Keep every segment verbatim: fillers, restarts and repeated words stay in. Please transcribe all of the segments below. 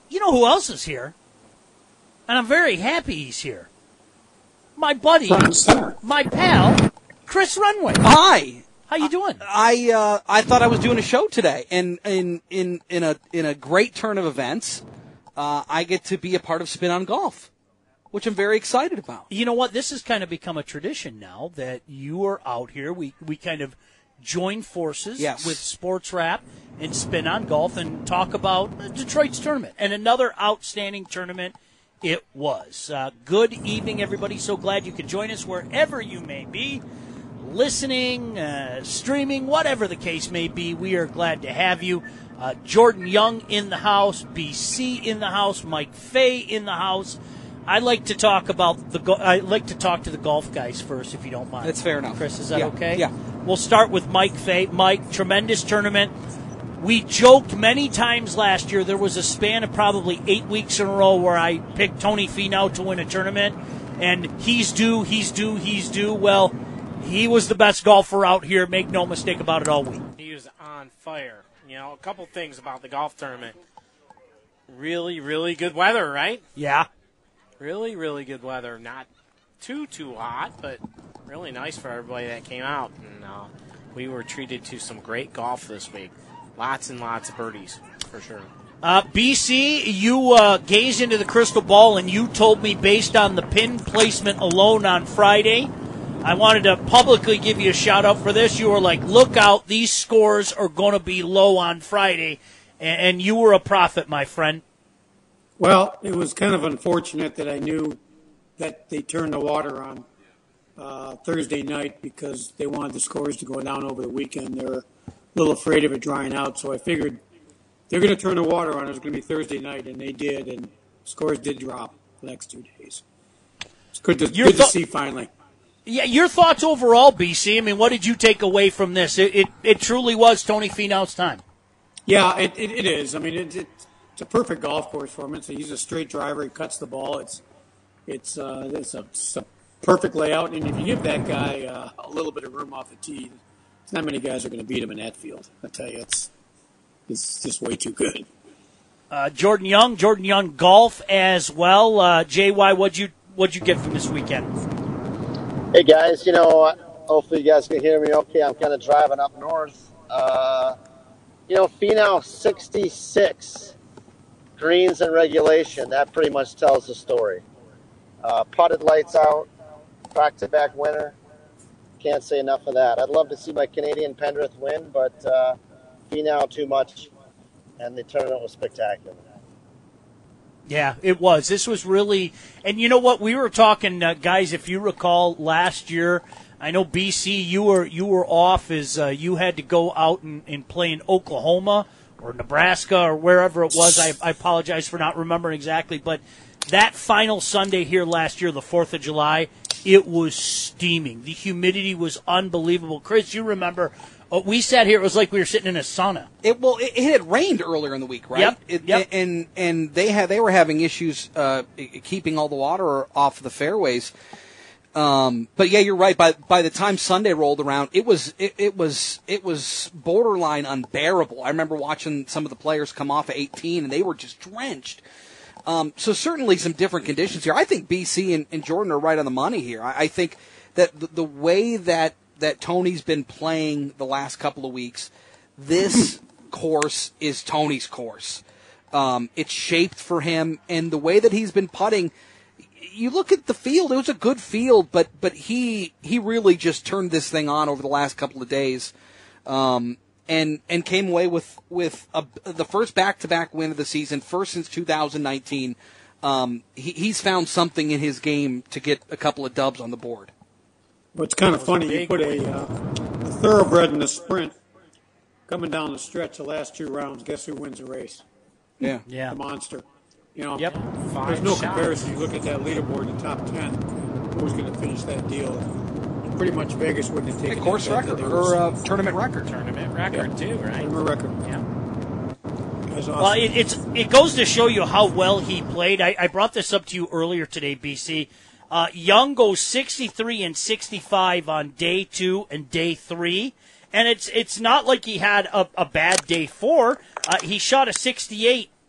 You know who else is here? And I'm very happy he's here. My buddy, my pal, Chris Renwick. Hi. How you doing? I uh, I thought I was doing a show today, and in in in a in a great turn of events, uh, I get to be a part of Spin on Golf, which I'm very excited about. You know what? This has kind of become a tradition now that you are out here. We we kind of join forces yes. with Sports Wrap and Spin on Golf and talk about Detroit's tournament. And another outstanding tournament it was. Uh, good evening, everybody. So glad you could join us wherever you may be, listening, uh, streaming, whatever the case may be. We are glad to have you. Uh, Jordan Young in the house, B C in the house, Mike Fay in the house. I like to talk about the. Go- I like to talk to the golf guys first, if you don't mind. That's fair enough. Chris, is that yeah. okay? Yeah. We'll start with Mike Fay. Mike, tremendous tournament. We joked many times last year. There was a span of probably eight weeks in a row where I picked Tony Finau to win a tournament, and he's due, he's due, he's due. Well, he was the best golfer out here. Make no mistake about it all week. He was on fire. You know, a couple things about the golf tournament. Really, really good weather, right? Yeah. Really, really good weather. Not too, too hot, but really nice for everybody that came out. And uh, we were treated to some great golf this week. Lots and lots of birdies, for sure. Uh, B C, you uh, gazed into the crystal ball, and you told me based on the pin placement alone on Friday, I wanted to publicly give you a shout-out for this. You were like, look out, these scores are going to be low on Friday, and, and you were a prophet, my friend. Well, it was kind of unfortunate that I knew that they turned the water on uh, Thursday night because they wanted the scores to go down over the weekend. They were a little afraid of it drying out, so I figured they're going to turn the water on. It was going to be Thursday night, and they did, and scores did drop the next two days. It's good to, good th- to see finally. Yeah, your thoughts overall, B C? I mean, what did you take away from this? It it, it truly was Tony Finau's time. Yeah, it, it, it is. I mean, it, it, it's a perfect golf course for him. It's a, he's a straight driver. He cuts the ball. It's it's uh, it's, a, it's a perfect layout. And if you give that guy uh, a little bit of room off the tee, not many guys are going to beat him in that field. I tell you, it's it's just way too good. Uh, Jordan Young, Jordan Young golf as well. Uh, J Y, what'd you what'd you get from this weekend? Hey guys, you know, hopefully you guys can hear me okay. I'm kind of driving up north. Uh, you know, Finau sixty-six. Greens and regulation, that pretty much tells the story. Uh, putted lights out, back-to-back winner. Can't say enough of that. I'd love to see my Canadian Pendrith win, but uh, Finau too much, and the tournament was spectacular. Yeah, it was. This was really, and you know what? We were talking, uh, guys. If you recall, last year, I know B C, you were you were off as uh, you had to go out and, and play in Oklahoma or Nebraska or wherever it was. I, I apologize for not remembering exactly, but that final Sunday here last year, the fourth of July, it was steaming. The humidity was unbelievable. Chris, you remember, uh, we sat here, it was like we were sitting in a sauna. It well, it, it had rained earlier in the week, right? Yep, It, yep. And and they had they were having issues uh, keeping all the water off the fairways. Um, but yeah, you're right. By by the time Sunday rolled around, it was it, it was it was borderline unbearable. I remember watching some of the players come off at eighteen, and they were just drenched. Um, so certainly some different conditions here. I think B C and, and Jordan are right on the money here. I, I think that the, the way that that Tony's been playing the last couple of weeks, this course is Tony's course. Um, it's shaped for him, and the way that he's been putting. You look at the field; it was a good field, but but he he really just turned this thing on over the last couple of days, um, and and came away with with a, the first back to back win of the season, first since two thousand nineteen. Um, he, he's found something in his game to get a couple of dubs on the board. Well, it's kind of funny. You put a, uh, a thoroughbred in the sprint coming down the stretch. The last two rounds, guess who wins the race? Yeah, yeah, the monster. You know, yep. There's no comparison. You look at that leaderboard, the top ten, who's going to finish that deal? Pretty much Vegas wouldn't have taken a course record or uh, tournament record. Tournament record yeah. too, right? Tournament record. Yeah. That's awesome. Well, it, it's it goes to show you how well he played. I, I brought this up to you earlier today, B C. Uh, Young goes sixty-three and sixty-five on day two and day three, and it's it's not like he had a, a bad day four. Uh, he shot a sixty-eight.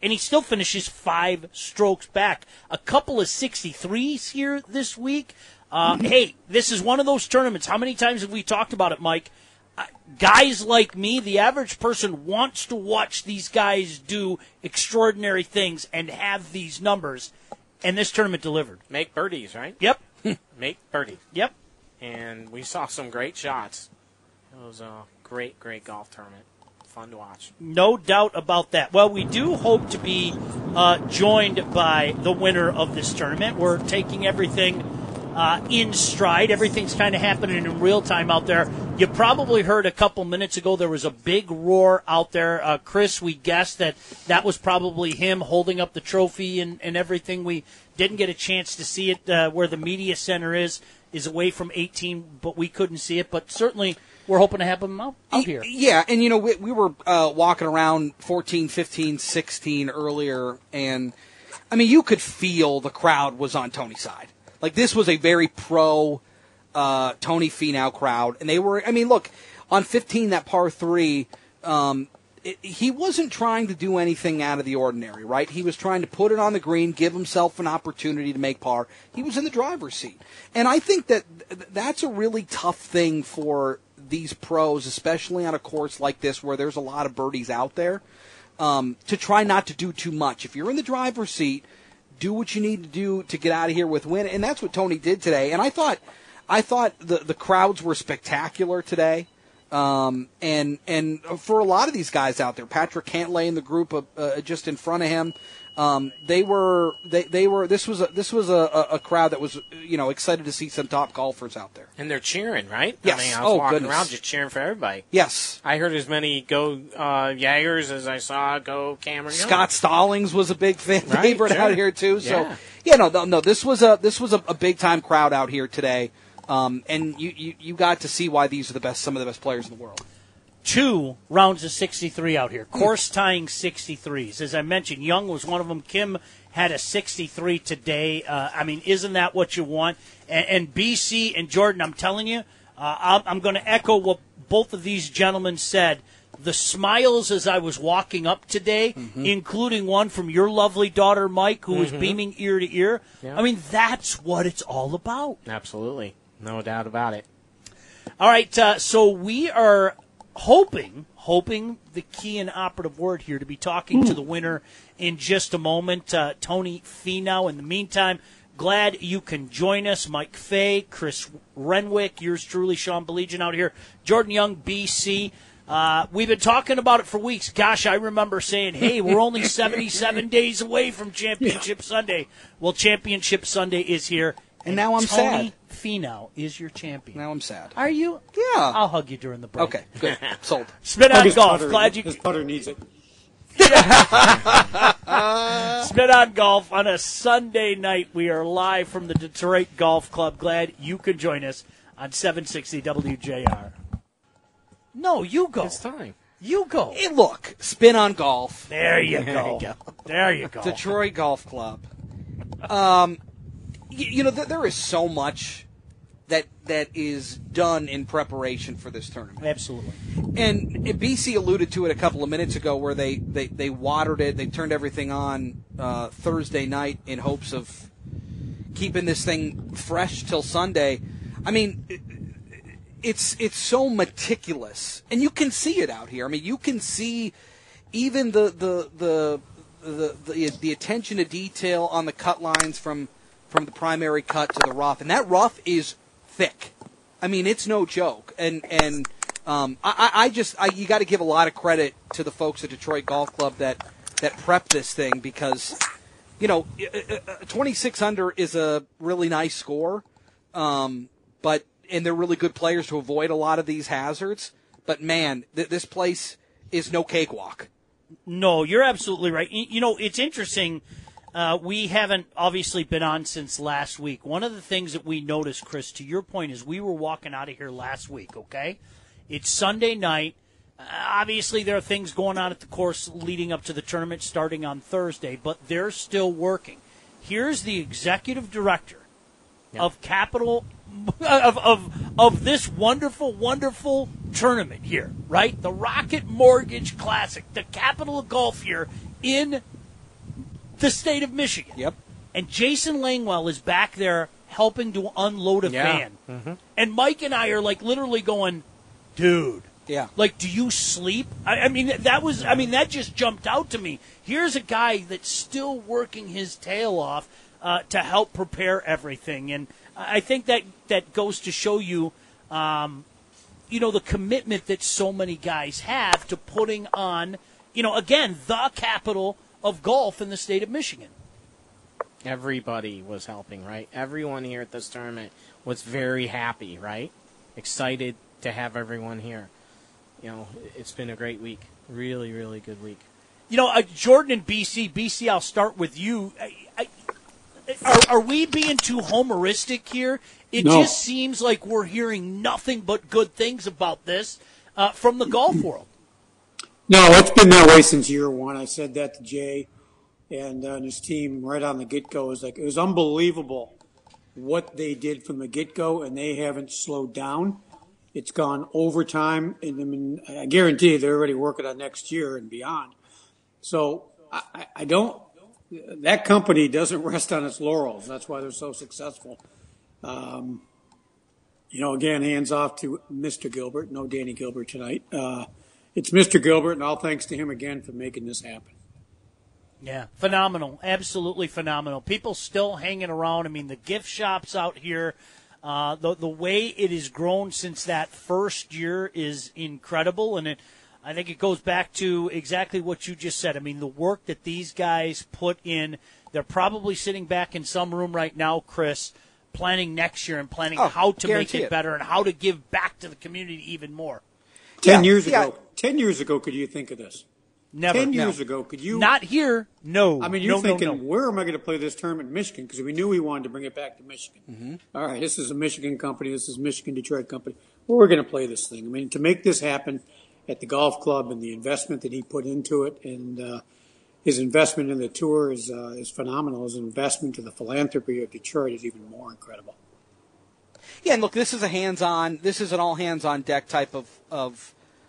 and he still finishes five strokes back. A couple of sixty-threes here this week. Uh, hey, this is one of those tournaments. How many times have we talked about it, Mike? Uh, guys like me, the average person wants to watch these guys do extraordinary things and have these numbers, and this tournament delivered. Make birdies, right? Yep. Make birdies. Yep. And we saw some great shots. It was a great, great golf tournament. Fun to watch. No doubt about that. Well, we do hope to be uh, joined by the winner of this tournament. We're taking everything uh, in stride. Everything's kind of happening in real time out there. You probably heard a couple minutes ago there was a big roar out there. Uh, Chris, we guessed that that was probably him holding up the trophy and, and everything. We didn't get a chance to see it uh, where the media center is, is away from eighteen, but we couldn't see it. But certainly we're hoping to have him out, out here. Yeah, and, you know, we, we were uh, walking around fourteen, fifteen, sixteen earlier, and, I mean, you could feel the crowd was on Tony's side. Like, this was a very pro uh, Tony Finau crowd, and they were, I mean, look, on fifteen, that par three, um, it, he wasn't trying to do anything out of the ordinary, right? He was trying to put it on the green, give himself an opportunity to make par. He was in the driver's seat. And I think that th- that's a really tough thing for these pros, especially on a course like this where there's a lot of birdies out there, um, to try not to do too much. If you're in the driver's seat, do what you need to do to get out of here with win. And that's what Tony did today. And I thought, I thought the, the crowds were spectacular today. Um, and, and for a lot of these guys out there, Patrick Cantlay in the group of, uh, just in front of him, um, they were, they, they were, this was a, this was a, a crowd that was, you know, excited to see some top golfers out there. And they're cheering, right? Yes. I mean, I was Oh, walking goodness. around just cheering for everybody. Yes. I heard as many go uh, Jaggers as I saw go Cameron Young. Scott Stallings was a big fan Right, favorite sure. out here too. So Yeah. yeah, no, no, no. This was a this was a, a big time crowd out here today, um, and you, you you got to see why these are the best, some of the best players in the world. Two rounds of sixty-three out here, course tying sixty-threes. As I mentioned, Young was one of them. Kim had a sixty-three today. Uh, I mean, isn't that what you want? And, and B C and Jordan, I'm telling you, uh, I'm, I'm going to echo what both of these gentlemen said. The smiles as I was walking up today, mm-hmm. including one from your lovely daughter, Mike, who mm-hmm. was beaming ear to ear. Yeah. I mean, that's what it's all about. Absolutely. No doubt about it. All right, uh, so we are hoping, hoping the key and operative word here, to be talking mm. to the winner in just a moment, uh, Tony Finau. In the meantime, glad you can join us. Mike Fay, Chris Renwick, yours truly, Sean Belegian out here, Jordan Young, B C. Uh, we've been talking about it for weeks. Gosh, I remember saying, hey, we're only seventy-seven days away from Championship yeah. Sunday. Well, Championship Sunday is here. And, and now I'm Tony sad. Finau is your champion. Now I'm sad. Are you? Yeah. I'll hug you during the break. Okay, good. Sold. Spin on golf. Putter, Glad you. his putter needs it. Spin on golf on a Sunday night. We are live from the Detroit Golf Club. Glad you could join us on seven sixty W J R. No, you go. It's time. You go. Hey, look, spin on golf. There you There go. you go. There you go. Detroit Golf Club. Um, you, you know, th- there is so much that that is done in preparation for this tournament. Absolutely. And B C alluded to it a couple of minutes ago where they, they, they watered it. They turned everything on uh, Thursday night in hopes of keeping this thing fresh till Sunday. I mean, it's it's so meticulous. And you can see it out here. I mean, you can see even the the the the, the, the attention to detail on the cut lines from, from the primary cut to the rough. And that rough is thick. I mean, it's no joke. And and um, I, I just I, you got to give a lot of credit to the folks at Detroit Golf Club that that prepped this thing because, you know, twenty-six under is a really nice score, um, but and they're really good players to avoid a lot of these hazards. But man, th- this place is no cakewalk. No, you're absolutely right. You know, it's interesting. Uh, we haven't obviously been on since last week. One of the things that we noticed, Chris, to your point, is we were walking out of here last week, okay? It's Sunday night. Uh, obviously, there are things going on at the course leading up to the tournament starting on Thursday, but they're still working. Here's the executive director yep. of Capital of, of of this wonderful, wonderful tournament here, right? The Rocket Mortgage Classic, the capital of golf here in the state of Michigan. Yep. And Jason Langwell is back there helping to unload a Yeah. van. Mm-hmm. And Mike and I are like literally going, dude. Yeah. Like, do you sleep? I, I mean, that was, I mean, that just jumped out to me. Here's a guy that's still working his tail off uh, to help prepare everything. And I think that, that goes to show you, um, you know, the commitment that so many guys have to putting on, you know, again, the capital of golf in the state of Michigan. Everybody was helping, right? Everyone here at this tournament was very happy, right? Excited to have everyone here. You know, it's been a great week. Really, really good week. You know, uh, Jordan and B C, B C, I'll start with you. I, I, are, are we being too homeristic here? It No. just seems like we're hearing nothing but good things about this uh, from the golf world. No, it's been that way since year one. I said that to Jay and, uh, and his team right on the get-go. It was like, it was unbelievable what they did from the get-go, and they haven't slowed down. It's gone overtime, and I mean, I guarantee you they're already working on next year and beyond. So I, I- I don't. That company doesn't rest on its laurels. That's why they're so successful. Um, you know, again, hands off to Mister Gilbert. No Danny Gilbert tonight. Uh, it's Mister Gilbert, and all thanks to him again for making this happen. Yeah, phenomenal. Absolutely phenomenal. People still hanging around. I mean, the gift shops out here, uh, the the way it has grown since that first year is incredible, and it, I think it goes back to exactly what you just said. I mean, the work that these guys put in, they're probably sitting back in some room right now, Chris, planning next year and planning Oh, how to make guarantee it, it. better and how to give back to the community even more. Ten Yeah, years yeah. ago, ten years ago, could you think of this? Never. Ten No. years ago, could you? Not here. No. I mean, you're no, thinking, no, no. where am I going to play this tournament in Michigan? Because we knew we wanted to bring it back to Michigan. Mm-hmm. All right, this is a Michigan company. This is Michigan Detroit company. Well, we're going to play this thing. I mean, to make this happen at the golf club and the investment that he put into it, and uh, his investment in the tour is uh, is phenomenal. His investment to the philanthropy of Detroit is even more incredible. Yeah, and look, this is a hands-on. This is an all hands-on deck type of of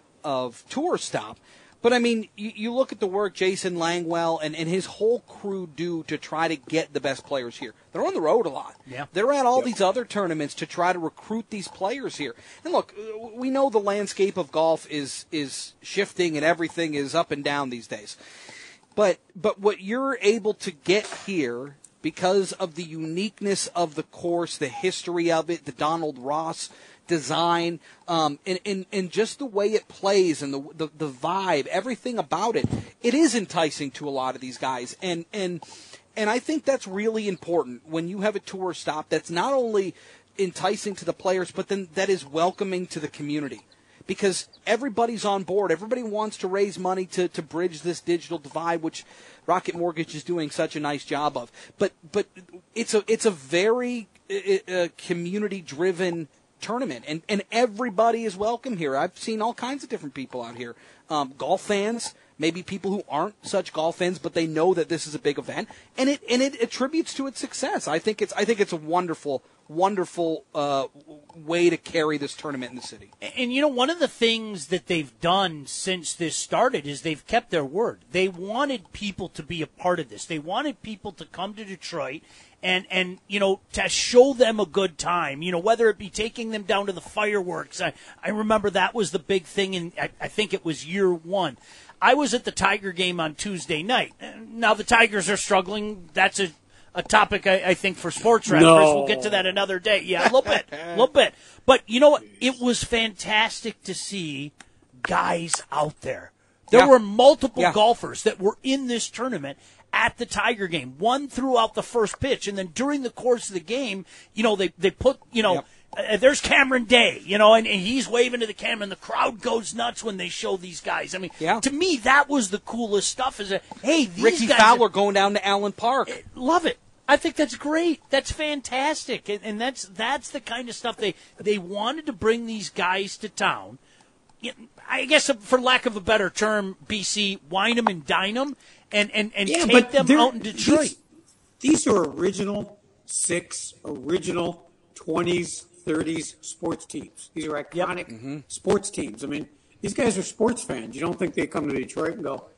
of tour stop. But I mean, you, you look at the work Jason Langwell and, and his whole crew do to try to get the best players here. They're on the road a lot. Yeah. They're at all Yep. these other tournaments to try to recruit these players here. And look, we know the landscape of golf is is shifting and everything is up and down these days. But but what you're able to get here because of the uniqueness of the course, the history of it, the Donald Ross design, um, and, and, and just the way it plays and the, the the vibe, everything about it, it is enticing to a lot of these guys. And and and I think that's really important when you have a tour stop that's not only enticing to the players, but then that is welcoming to the community. Because everybody's on board. Everybody wants to raise money to, to bridge this digital divide, which Rocket Mortgage is doing such a nice job of. But but it's a it's a very uh, community driven tournament, and, and everybody is welcome here. I've seen all kinds of different people out here. Um, golf fans, maybe people who aren't such golf fans, but they know that this is a big event, and it and it attributes to its success. I think it's I think it's a wonderful, wonderful uh, way to carry this tournament in the city. And, you know, one of the things that they've done since this started is they've kept their word. They wanted people to be a part of this. They wanted people to come to Detroit and, and you know, to show them a good time, you know, whether it be taking them down to the fireworks. I, I remember that was the big thing, in I, I think it was year one. I was at the Tiger game on Tuesday night. Now, the Tigers are struggling. That's a A topic, I, I think, for sports wrap. No. Chris, we'll get to that another day. Yeah, a little bit, a little bit. But you know what? It was fantastic to see guys out there. There Yeah. were multiple Yeah. golfers that were in this tournament at the Tiger game. One threw out the first pitch, and then during the course of the game, you know, they they put, you know, Yep. uh, there's Cameron Day, you know, and, and he's waving to the camera, and the crowd goes nuts when they show these guys. I mean, Yeah. to me, that was the coolest stuff. Is that, hey, these Ricky guys Fowler are- going down to Allen Park. love it. I think that's great. That's fantastic, and, and that's that's the kind of stuff they they wanted to bring these guys to town. Yeah, I guess, for lack of a better term, B C, wine them and dine them, and and, and Yeah, take but them they're- out in Detroit. These, these are original six, original twenties, thirties sports teams. These are iconic sports teams. I mean, these guys are sports fans. You don't think they come to Detroit and go,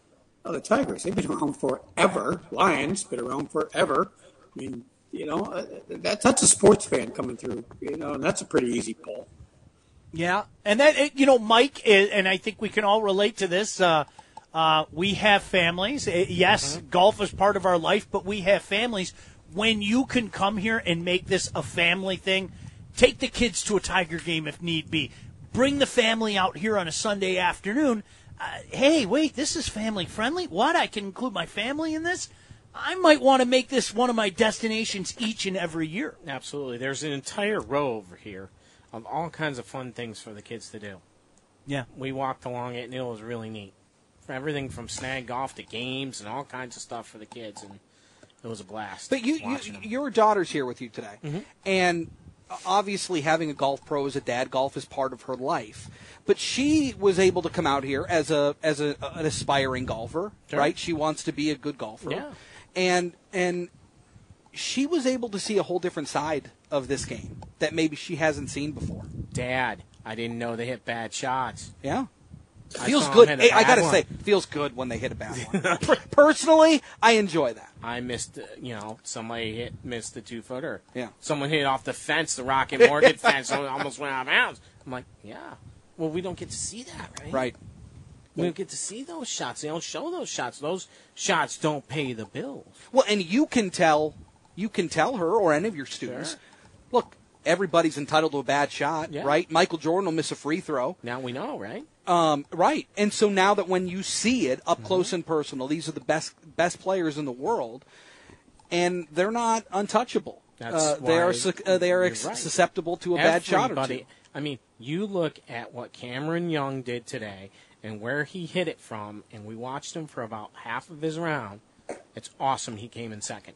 Oh, the Tigers, they've been around forever. Lions, been around forever. I mean, you know, uh, that, that's a sports fan coming through, you know, and that's a pretty easy pull. Yeah, and that, you know, Mike, and I think we can all relate to this, uh, uh, we have families. Yes, mm-hmm. golf is part of our life, but we have families. When you can come here and make this a family thing, take the kids to a Tiger game if need be. Bring the family out here on a Sunday afternoon. Uh, hey, wait, this is family friendly? What? I can include my family in this? I might want to make this one of my destinations each and every year. Absolutely. There's an entire row over here of all kinds of fun things for the kids to do. Yeah. We walked along it, and it was really neat. For everything from snag golf to games and all kinds of stuff for the kids, and it was a blast. But you, you your daughter's here with you today, mm-hmm. and obviously having a golf pro as a dad, golf is part of her life. But she was able to come out here as a as a, an aspiring golfer, sure. right? She wants to be a good golfer. Yeah. And and she was able to see a whole different side of this game that maybe she hasn't seen before. Dad, I didn't know they hit bad shots. Yeah. Feels good. Hey, I got to say, feels good when they hit a bad one. Personally, I enjoy that. I missed, you know, somebody hit missed the two-footer. Yeah. Someone hit off the fence, the Rocket Mortgage fence, almost went out of bounds. I'm like, yeah. Well, we don't get to see that, right? Right. We don't get to see those shots. They don't show those shots. Those shots don't pay the bills. Well, and you can tell, you can tell her or any of your students, sure. look, everybody's entitled to a bad shot, yeah. right? Michael Jordan will miss a free throw. Now we know, right? Um, right. And so now that when you see it up mm-hmm. close and personal, these are the best best players in the world, and they're not untouchable. That's uh, why they are su- uh, they are ex- right. susceptible to a Everybody, bad shot or two. I mean, you look at what Cameron Young did today and where he hit it from, and we watched him for about half of his round. It's awesome he came in second.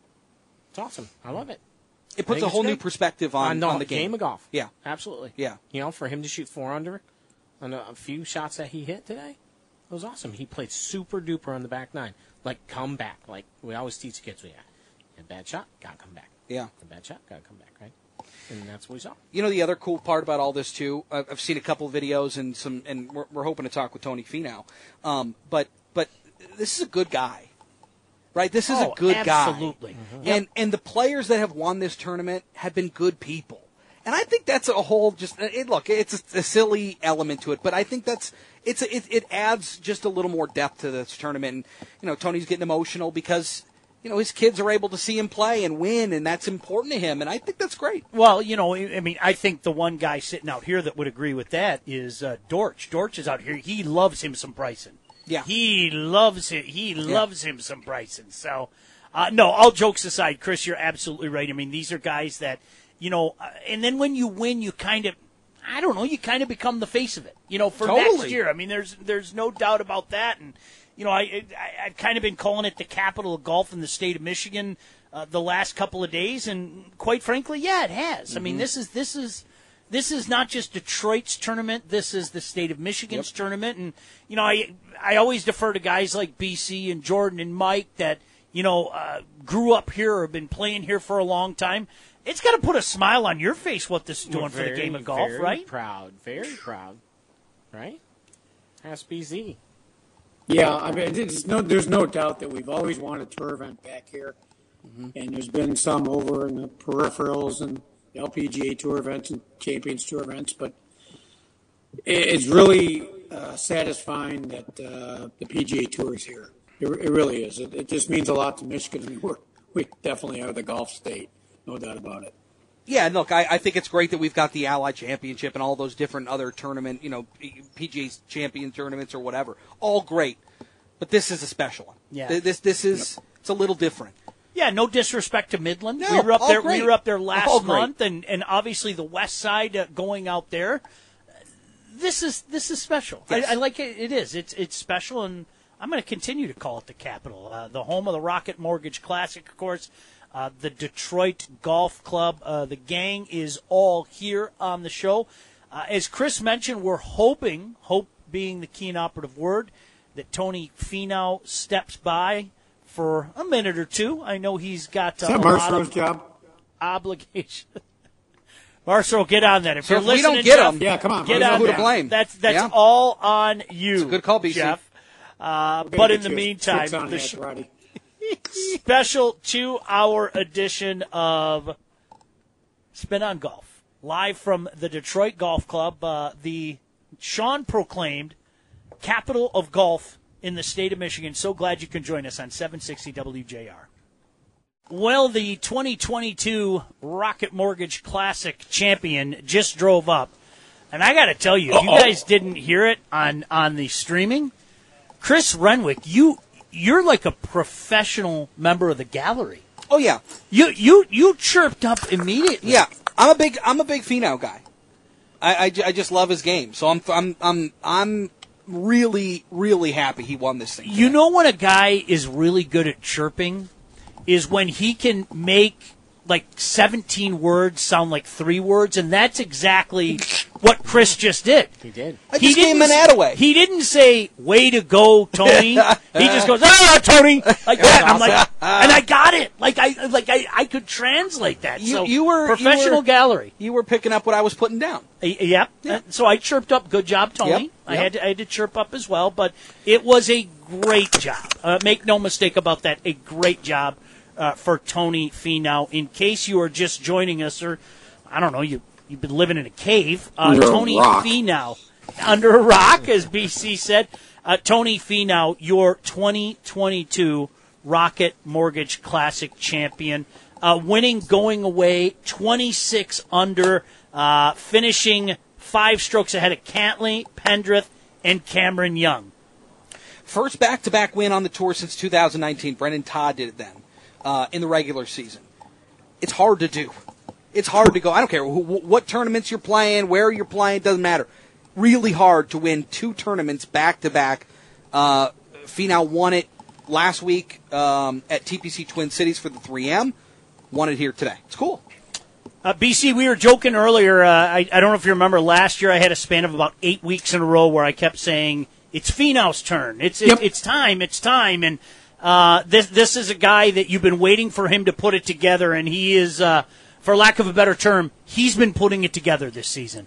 It's awesome. I love it. It puts a whole new perspective on, on, no, on the game. game of golf. Yeah. Absolutely. Yeah. You know, for him to shoot four under on a, a few shots that he hit today, it was awesome. He played super duper on the back nine. Like, come back. Like, we always teach kids, yeah, a bad shot, gotta come back. Yeah. A bad shot, gotta come back, right? And that's what we saw. You know, the other cool part about all this, too, I've seen a couple of videos and some, and we're, we're hoping to talk with Tony Finau. Um, but, but this is a good guy. Right, this is oh, a good absolutely. guy. Absolutely. Mm-hmm. And and the players that have won this tournament have been good people. And I think that's a whole just it, look, it's a, a silly element to it, but I think that's it's a, it, it adds just a little more depth to this tournament. And, you know, Tony's getting emotional because, you know, his kids are able to see him play and win, and that's important to him, and I think that's great. Well, you know, I mean, I think the one guy sitting out here that would agree with that is uh, Dortch. Dortch is out here. He loves him some Bryson. Yeah. He loves it. He loves yeah. him some Bryson. So, uh, no, all jokes aside, Chris, you're absolutely right. I mean, these are guys that, you know, uh, and then when you win, you kind of, I don't know, you kind of become the face of it, you know, for totally. next year. I mean, there's there's no doubt about that. And, you know, I, I, I've kind of been calling it the capital of golf in the state of Michigan uh, the last couple of days. And quite frankly, yeah, it has. Mm-hmm. I mean, this is this is. This is not just Detroit's tournament. This is the state of Michigan's yep. tournament. And, you know, I I always defer to guys like B C and Jordan and Mike that, you know, uh, grew up here or have been playing here for a long time. It's got to put a smile on your face what this is doing very, for the game of golf, very right? proud. Very proud. Right? Ask B Z. Yeah, I mean, there's no, there's no doubt that we've always wanted a tour event back here. Mm-hmm. And there's been some over in the peripherals and L P G A Tour events and Champions Tour events, but it's really uh, satisfying that uh, the P G A Tour is here. It, it really is. It, it just means a lot to Michigan. I mean, we're, we definitely are the golf state, no doubt about it. Yeah, look, I, I think it's great that we've got the Allied Championship and all those different other tournament, you know, P G A Champion tournaments or whatever. All great, but this is a special one. Yeah. This this is it's a little different. Yeah, no disrespect to Midland. No, we were up all there. great. We were up there last All great. month, and, and obviously the West Side uh, going out there. This is this is special. Yes. I, I like it. It is. It's it's special, and I'm going to continue to call it the capital, uh, the home of the Rocket Mortgage Classic, of course. Uh, the Detroit Golf Club. Uh, the gang is all here on the show. Uh, as Chris mentioned, we're hoping, hope being the key and operative word, that Tony Finau steps by for a minute or two. I know he's got uh, Is that a lot of job? obligation. Marcel, get on that. If So you're if we listening, don't get Jeff, him, Yeah, come on. get know on who to that. blame. That's that's Yeah. all on you. It's a good call, B C. Jeff. Uh, Gotta but in get the you a meantime, fix on the that, sh- Roddy. special two-hour edition of Spin on Golf, live from the Detroit Golf Club, uh, the Sean proclaimed capital of golf in the state of Michigan. So glad you can join us on seven sixty W J R. Well, the twenty twenty-two Rocket Mortgage Classic champion just drove up. And I got to tell you, if you guys didn't hear it on, on the streaming, Chris Renwick, you you're like a professional member of the gallery. Oh yeah, You you you chirped up immediately. yeah. I'm a big I'm a big Finau guy. I, I, I just love his game. So I'm I'm I'm I'm really really happy he won this thing. You know when a guy is really good at chirping is when he can make like seventeen words sound like three words, and that's exactly what Chris just did. He did. I He just gave him an didn't- ad away. He didn't say, way to go, Tony. He just goes, ah, Tony, like that. I'm like, and I got it. Like I, like I, I could translate that. You- so you were- you professional were- gallery. You were picking up what I was putting down. Uh, Yep. Yeah. Uh, So I chirped up. Good job, Tony. Yep, I yep. had to, I had to chirp up as well, but it was a great job. Uh, make no mistake about that. A great job uh, for Tony Finau. In case you are just joining us, or I don't know, you you've been living in a cave. Uh, Under a Tony rock. Finau, under a rock, as B C said. Uh, Tony Finau, your twenty twenty-two Rocket Mortgage Classic champion, uh, winning going away twenty-six under, uh, finishing five strokes ahead of Cantley, Pendrith, and Cameron Young. First back-to-back win on the tour since two thousand nineteen. Brendan Todd did it then uh, in the regular season. It's hard to do. It's hard to go. I don't care wh- what tournaments you're playing, where you're playing, it doesn't matter. Really hard to win two tournaments back-to-back. Uh, Finau won it last week um, at T P C Twin Cities for the three M. Won it here today. It's cool. Uh, B C, we were joking earlier. Uh, I, I don't know if you remember last year. I had a span of about eight weeks in a row where I kept saying it's Finau's turn. It's it, Yep. it's time. It's time. And uh, this this is a guy that you've been waiting for him to put it together, and he is, uh, for lack of a better term, he's been putting it together this season.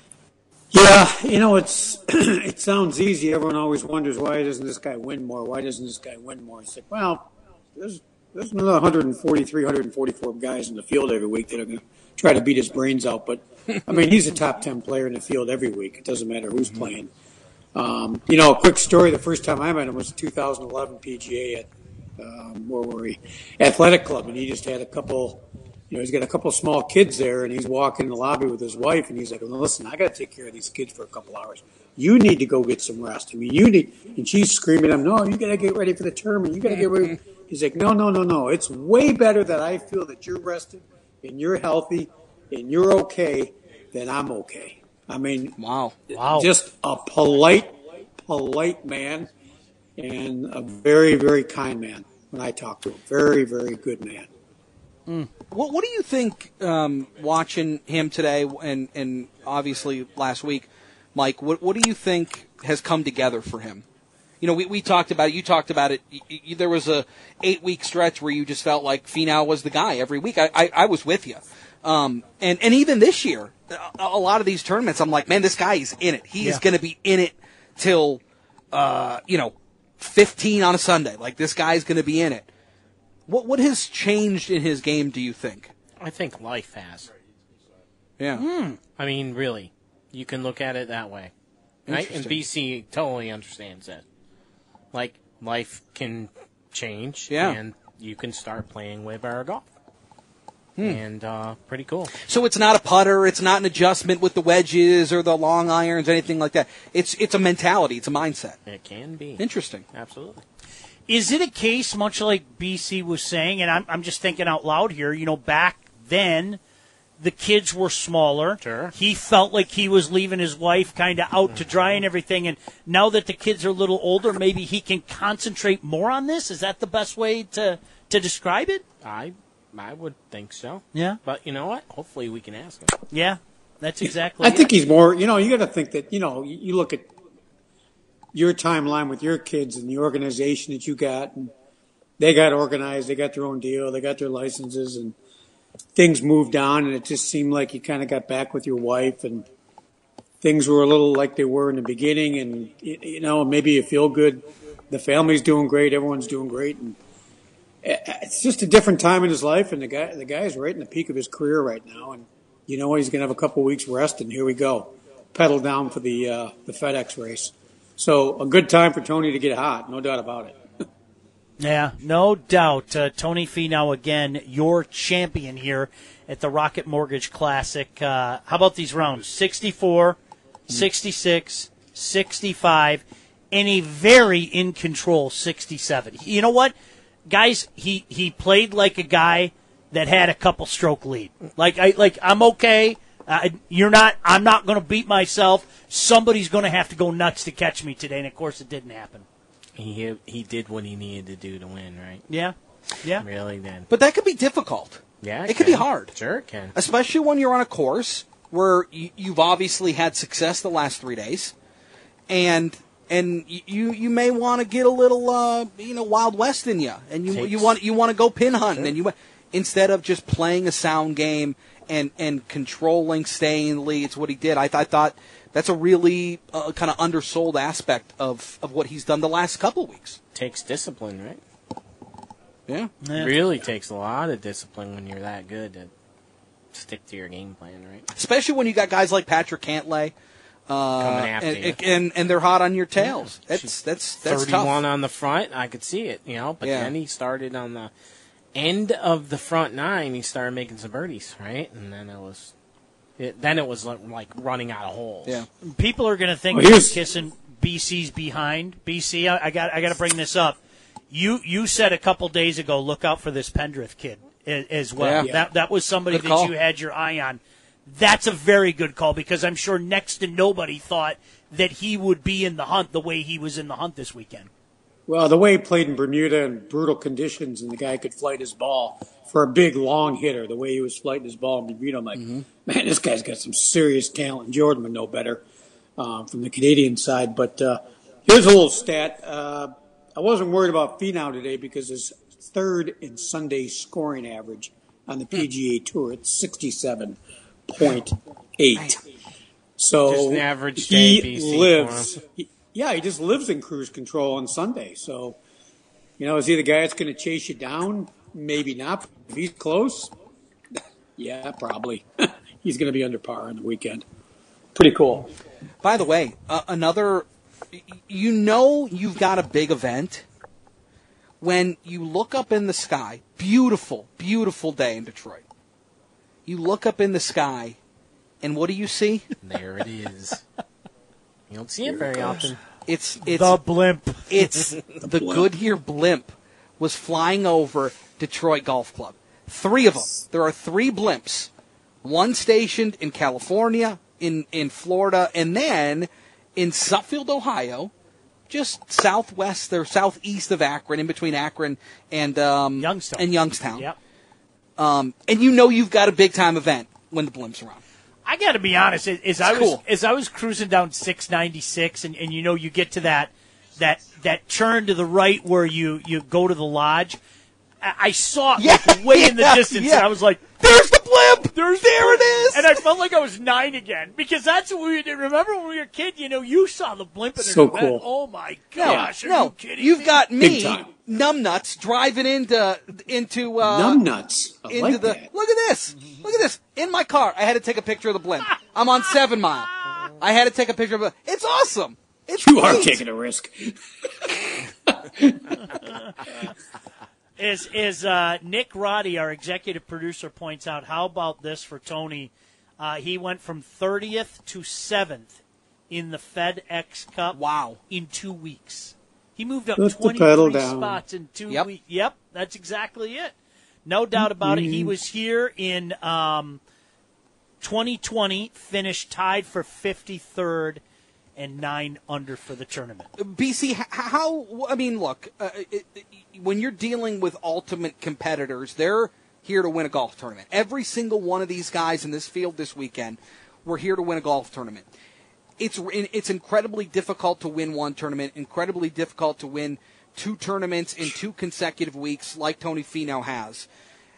Yeah, you know, it's it sounds easy. Everyone always wonders, why doesn't this guy win more? Why doesn't this guy win more? It's like, well, there's there's another one hundred forty-three, one hundred forty-four guys in the field every week that are going to try to beat his brains out. But, I mean, he's a top ten player in the field every week. It doesn't matter who's playing. Um, you know, a quick story, the first time I met him was two thousand eleven P G A at, um, where were we? Athletic Club, and he just had a couple, you know, he's got a couple small kids there, and he's walking in the lobby with his wife, and he's like, well, listen, I got to take care of these kids for a couple hours. You need to go get some rest. I mean, you need, and she's screaming at him, no, you got to get ready for the tournament. You got to get ready. He's like, no, no, no, no. It's way better that I feel that you're rested and you're healthy and you're okay than I'm okay. I mean, Wow. Wow. just a polite, polite man and a very, very kind man when I talk to him. Very, very good man. What, what do you think, um, watching him today and, and obviously last week, Mike, what, what do you think has come together for him? You know, we, we talked about it. You talked about it. Y- y- there was a eight-week stretch where you just felt like Finau was the guy every week. I, I, I was with you. Um, and, and even this year, a, a lot of these tournaments, I'm like, man, this guy is in it. He is Yeah. going to be in it till, uh, you know, fifteen on a Sunday. Like, this guy's going to be in it. What what has changed in his game, do you think? I think life has. Yeah. I mean, really, you can look at it that way. Right? And Interesting. B C totally understands that. Like, life can change, Yeah. and you can start playing way better golf. And uh, pretty cool. So it's not a putter, it's not an adjustment with the wedges or the long irons, anything like that. It's it's a mentality, it's a mindset. It can be. Interesting. Absolutely. Is it a case, much like B C was saying, and I'm, I'm just thinking out loud here, you know, back then the kids were smaller. Sure. He felt like he was leaving his wife kind of out to dry and everything, and now that the kids are a little older, maybe he can concentrate more on this? Is that the best way to, to describe it? I I would think so. Yeah. But you know what? Hopefully we can ask him. Yeah, that's exactly I it. think he's more, you know, you got to think that, you know, you, you look at your timeline with your kids and the organization that you got, and they got organized, they got their own deal, they got their licenses, and things moved on, and it just seemed like you kind of got back with your wife, and things were a little like they were in the beginning, and you know, maybe you feel good. The family's doing great, everyone's doing great, and it's just a different time in his life. And the guy, the guy is right in the peak of his career right now, and you know he's going to have a couple of weeks rest, and here we go, pedal down for the uh, the FedEx race. So a good time for Tony to get hot, no doubt about it. Yeah, no doubt. Uh, Tony Finau, again, your champion here at the Rocket Mortgage Classic. Uh, how about these rounds? sixty-four, sixty-six, sixty-five, and a very in-control sixty-seven. You know what? Guys, he, he played like a guy that had a couple stroke lead. Like, I, like I'm okay. Uh, you're not. I'm not going to beat myself. Somebody's going to have to go nuts to catch me today, and, of course, it didn't happen. He he did what he needed to do to win, right? Yeah, yeah. Really did. But that could be difficult. Yeah, it, it could can. be hard. Sure it can. Especially when you're on a course where you, you've obviously had success the last three days, and and you you may want to get a little uh, you know Wild West in you, and you Takes. you want you want to go pin hunting, Sure. and you instead of just playing a sound game and and controlling, staying in the lead. It's what he did. I, th- I thought. That's a really uh, kind of undersold aspect of, of what he's done the last couple of weeks. Takes discipline, right? Yeah. Yeah. Really takes a lot of discipline when you're that good to stick to your game plan, right? Especially when you got guys like Patrick Cantlay, uh, Coming after and, you. and and they're hot on your tails. That's that's that's thirty-one tough. on the front, I could see it, you know. But Yeah. then he started on the end of the front nine. He started making some birdies, right? And then it was, it, then it was like, like running out of holes. Yeah. People are going to think Well, we're here's- kissing B C's behind. B C, I, I got I got to bring this up. You you said a couple days ago, look out for this Pendrith kid as, as well. Yeah. That that was somebody Good that call. you had your eye on. That's a very good call because I'm sure next to nobody thought that he would be in the hunt the way he was in the hunt this weekend. Well, the way he played in Bermuda in brutal conditions, and the guy could flight his ball for a big, long hitter, the way he was flighting his ball in Bermuda, I'm like, man, this guy's got some serious talent. Jordan would know better um, from the Canadian side. But uh, here's a little stat. Uh, I wasn't worried about Finau today because his third in Sunday scoring average on the P G A Tour, it's sixty-seven point eight. So Just an average he day, B C, lives. for him. He, yeah, he just lives in cruise control on Sunday. So, you know, is he the guy that's going to chase you down? Maybe not. If he's close, yeah, probably. He's going to be under par on the weekend. Pretty cool. By the way, uh, another, you know you've got a big event when you look up in the sky, beautiful, beautiful day in Detroit. You look up in the sky, and what do you see? There it is. You don't see it very often. It's it's the blimp. it's the Goodyear blimp was flying over Detroit Golf Club. Three of them. There are three blimps. One stationed in California, in, in Florida, and then in Suffield, Ohio, just southwest or southeast of Akron, in between Akron and um, Youngstown. And Youngstown. Yep. Um, and you know you've got a big time event when the blimp's around. I got to be honest. As, as I was cool. as I was cruising down six ninety-six, and, and you know you get to that that that turn to the right where you, you go to the lodge, I, I saw it Yeah, like way in the yeah, distance, yeah. and I was like, There's the blimp! "There's There it is! And I felt like I was nine again because that's what we did. Remember when we were a kid? You know, you saw the blimp in So an event. cool. Oh my No, gosh! Are no, you kidding you've me? got Big me, time. numbnuts, driving into into uh, Numbnuts. I into like the. that. Look at this! Look at this! In my car, I had to take a picture of the blimp. I'm on Seven Mile. I had to take a picture of it. It's awesome. It's You are great. taking a risk. Is is uh, Nick Roddy, our executive producer, points out? How about this for Tony? Uh, he went from thirtieth to seventh in the FedEx Cup. Wow. In two weeks, he moved up Put the twenty pedal three down. spots in two Yep. weeks. Yep, that's exactly it. No doubt about it. Mm-hmm. He was here in um, twenty twenty, finished tied for fifty-third and nine under for the tournament. B C, h- how? I mean, look, uh, it, it, when you're dealing with ultimate competitors, they're here to win a golf tournament. Every single one of these guys in this field this weekend were here to win a golf tournament. It's it's incredibly difficult to win one tournament, incredibly difficult to win two tournaments in two consecutive weeks like Tony Finau has.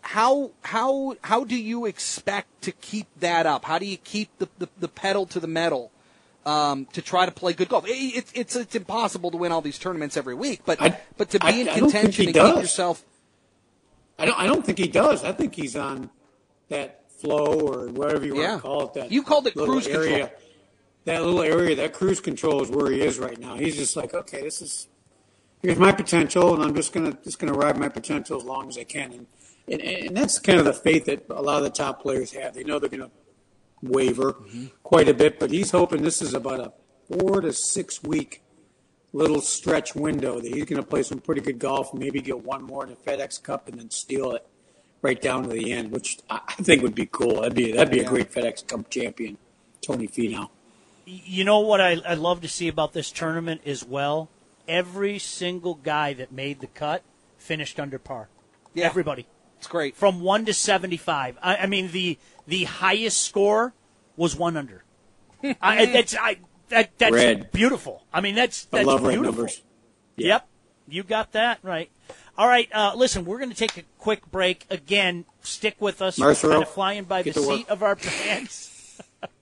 how how how do you expect to keep that up? How do you keep the the, the pedal to the metal um, to try to play good golf? It, it's it's it's impossible to win all these tournaments every week, but I, but to be I, in I contention and does. keep yourself. I don't. I don't think he does. I think he's on that flow or whatever you Yeah. want to call it. That You called it little cruise area, control. That little area, that cruise control is where he is right now. He's just like, okay, this is here's my potential, and I'm just gonna just gonna ride my potential as long as I can. And and, and that's kind of the faith that a lot of the top players have. They know they're gonna waver mm-hmm. quite a bit, but he's hoping this is about a four to six week little stretch window that he's going to play some pretty good golf, maybe get one more in the FedEx Cup, and then steal it right down to the end, which I think would be cool. That'd be that'd be a great FedEx Cup champion, Tony Finau. You know what I, I love to see about this tournament as well? Every single guy that made the cut finished under par. Yeah. Everybody. It's great. From one to seventy-five. I, I mean, the the highest score was one under. I, that's I. That, that's red. Beautiful. I mean, that's, that's I love beautiful. red numbers. Yeah. Yep. You got that right. All right. Uh, listen, we're going to take a quick break. Again, stick with us. Marcel, We're kind of flying by the seat of our pants.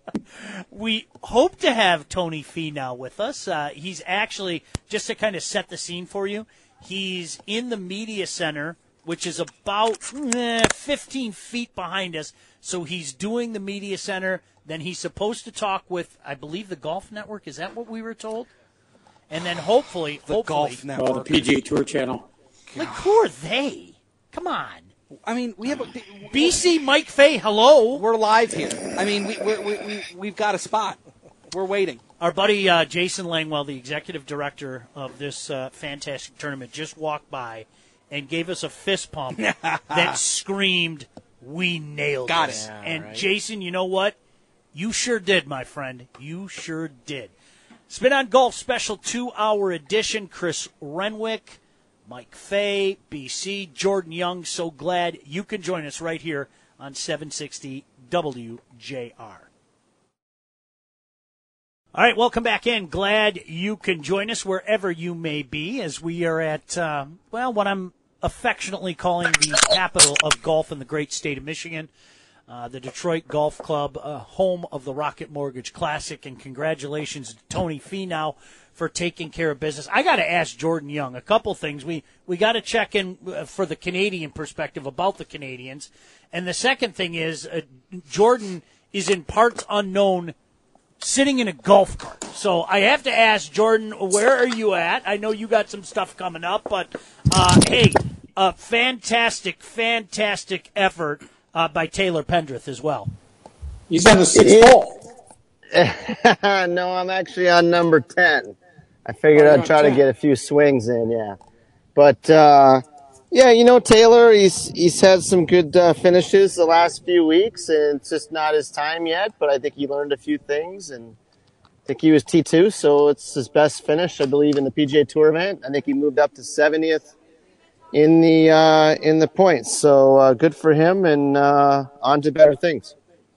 We hope to have Tony Finau with us. Uh, he's actually, just to kind of set the scene for you, he's in the media center, which is about eh, fifteen feet behind us. So he's doing the media center. Then he's supposed to talk with, I believe, the Golf Network. Is that what we were told? And then hopefully, the hopefully, Golf Network. Oh, the P G A Tour channel. Like, who are they? Come on. I mean, we have a, B C Mike Fay, hello. We're live here. I mean, we, we're, we, we, we've got a spot. We're waiting. Our buddy uh, Jason Langwell, the executive director of this uh, fantastic tournament, just walked by and gave us a fist pump that screamed, "We nailed Got this." it. Yeah, and right. Jason, you know what? You sure did, my friend. You sure did. Spin on Golf special two-hour edition. Chris Renwick, Mike Fay, B C, Jordan Young. So glad you can join us right here on seven sixty W J R. All right, welcome back in. Glad you can join us wherever you may be as we are at, uh, well, what I'm affectionately calling the capital of golf in the great state of Michigan. Uh, the Detroit Golf Club, uh, home of the Rocket Mortgage Classic, and congratulations to Tony Finau for taking care of business. I got to ask Jordan Young a couple things. We we got to check in uh, for the Canadian perspective about the Canadians, and the second thing is uh, Jordan is in parts unknown, sitting in a golf cart. So I have to ask Jordan, where are you at? I know you got some stuff coming up, but uh, hey, a fantastic, fantastic effort. Uh, by Taylor Pendrith as well. He's on the sixth hole. No, I'm actually on number ten. I figured Oh, I'd try to get a few swings in, yeah. But, uh, yeah, you know, Taylor, he's he's had some good uh, finishes the last few weeks, and it's just not his time yet, but I think he learned a few things, and I think he was T two, so it's his best finish, I believe, in the P G A Tour event. I think he moved up to seventieth in the uh, in the points. So uh, good for him, and uh, on to better things.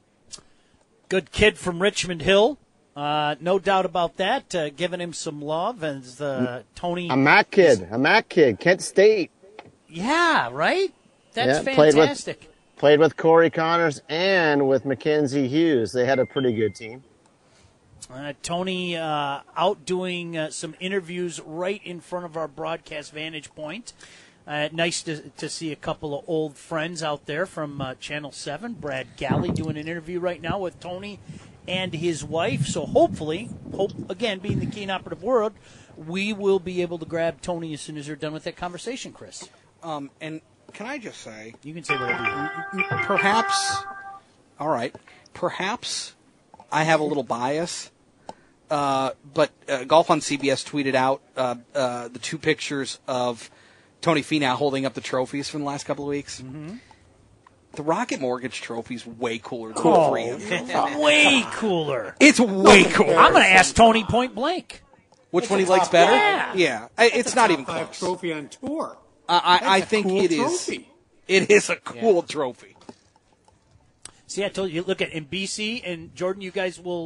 Good kid from Richmond Hill. Uh, no doubt about that. Uh, giving him some love as uh, Tony. A Mac kid. A Mac kid. Kent State. Yeah, right? That's Yeah, played with- fantastic. Played with Corey Connors and with Mackenzie Hughes. They had a pretty good team. Uh, Tony uh, out doing uh, some interviews right in front of our broadcast vantage point. Uh, nice to, to see a couple of old friends out there from uh, Channel seven. Brad Galley doing an interview right now with Tony and his wife. So hopefully, hope again, being the keen operative world, we will be able to grab Tony as soon as they're done with that conversation, Chris. Um, and can I just say, You can say whatever you want. perhaps, all right, perhaps I have a little bias, uh, but uh, Golf on C B S tweeted out uh, uh, the two pictures of Tony Finau holding up the trophies from the last couple of weeks. Mm-hmm. The Rocket Mortgage trophy's way cooler than the three of them. Way cooler. It's way cooler. I'm going to ask Tony point blank. Which one he likes better? Yeah. Yeah, I- it's not Top even five close. trophy on tour. I, I, I That's a think cool it is. trophy. It is a cool trophy. See, I told you. Look at in B C and Jordan. You guys will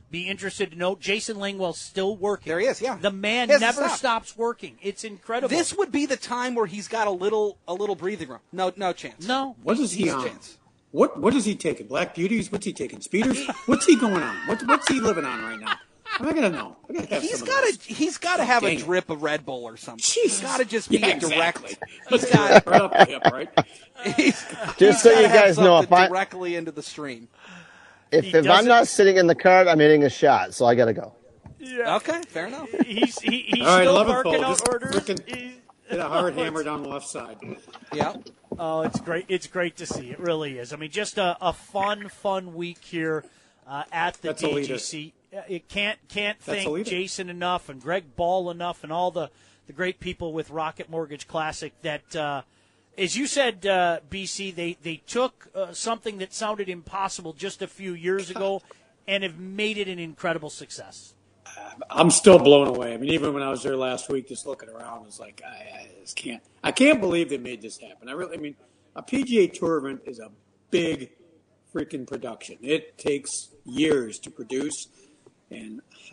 be interested to know Jason Langwell's still working. There he is, yeah. The man He hasn't never stopped. stops working. It's incredible. This would be the time where he's got a little a little breathing room. No, no chance. No. What is he He's a on? chance. What What is he taking? Black Beauties? What's he taking? Speeders? What's he going on? What, what's he living on right now? I'm not gonna know. I gotta have He's some got of to. He's got to have a dang it. drip of Red Bull or something. Jesus. He's got to just be Yeah, a direct. exactly. He's those. got. Right up the hip, right? He's, Just he's so gotta you have guys know, something if I- directly into the stream. If, He if I'm doesn't- not sitting in the cart, I'm hitting a shot, so I got to go. Yeah. Okay, fair enough. He's he, he's All right, still eleventh barking hole. out Just orders. frickin' He's- Hit a hard hammer down the left side. Yeah. Oh, it's great! It's great to see. It really is. I mean, just a, a fun, fun week here uh, at the That's D G C. Uh, It can't can't That's thank elitist. Jason enough and Greg Ball enough and all the, the great people with Rocket Mortgage Classic that, uh, as you said, uh, B C, they they took uh, something that sounded impossible just a few years ago and have made it an incredible success. I'm still blown away. I mean, even when I was there last week, just looking around, it's like I, I just can't. I can't believe they made this happen. I really. I mean, a P G A Tour event is a big freaking production. It takes years to produce, and uh,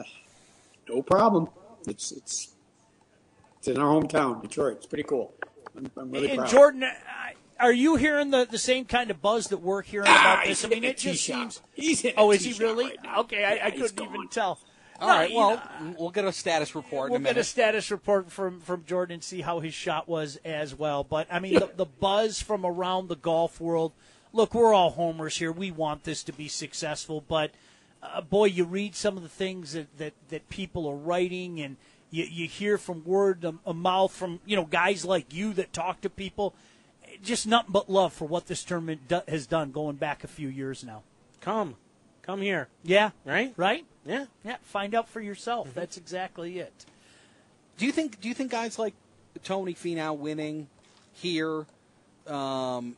no problem. It's it's it's in our hometown, Detroit. It's pretty cool. I'm, I'm really And proud. Jordan, I- are you hearing the, the same kind of buzz that we're hearing Ah, about he's this? I mean, hitting it a just tee shot. seems. He's hitting Oh, a is he tee shot really? right now. Okay, I, Yeah, I he's couldn't even going. tell. All No, right. you Well, know, we'll get a status report we'll in a get a minute. status report from, from Jordan and see how his shot was as well. But, I mean, the, the buzz from around the golf world. Look, we're all homers here. We want this to be successful. But, uh, boy, you read some of the things that, that, that people are writing, and you, you hear from word of of mouth from, you know, guys like you that talk to people. Just nothing but love for what this tournament do, has done going back a few years now. Come. Come here. Yeah. Right? Right? Yeah. Yeah, find out for yourself. That's exactly it. Do you think? Do you think guys like Tony Finau winning here? Um,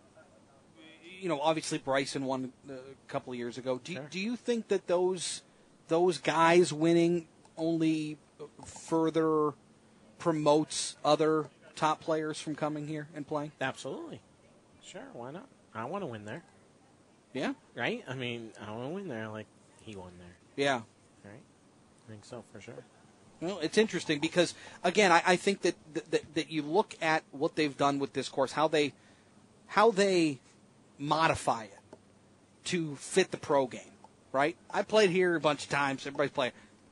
you know, obviously Bryson won a couple of years ago. Do Sure. Do you think that those those guys winning only further promotes other top players from coming here and playing? Absolutely. Sure, why not? I want to win there. Yeah. Right? I mean, I want to win there like he won there. Yeah. Right? I think so, for sure. Well, it's interesting because, again, I, I think that, that that you look at what they've done with this course, how they how they modify it to fit the pro game, right? I played here a bunch of times. Everybody's playing.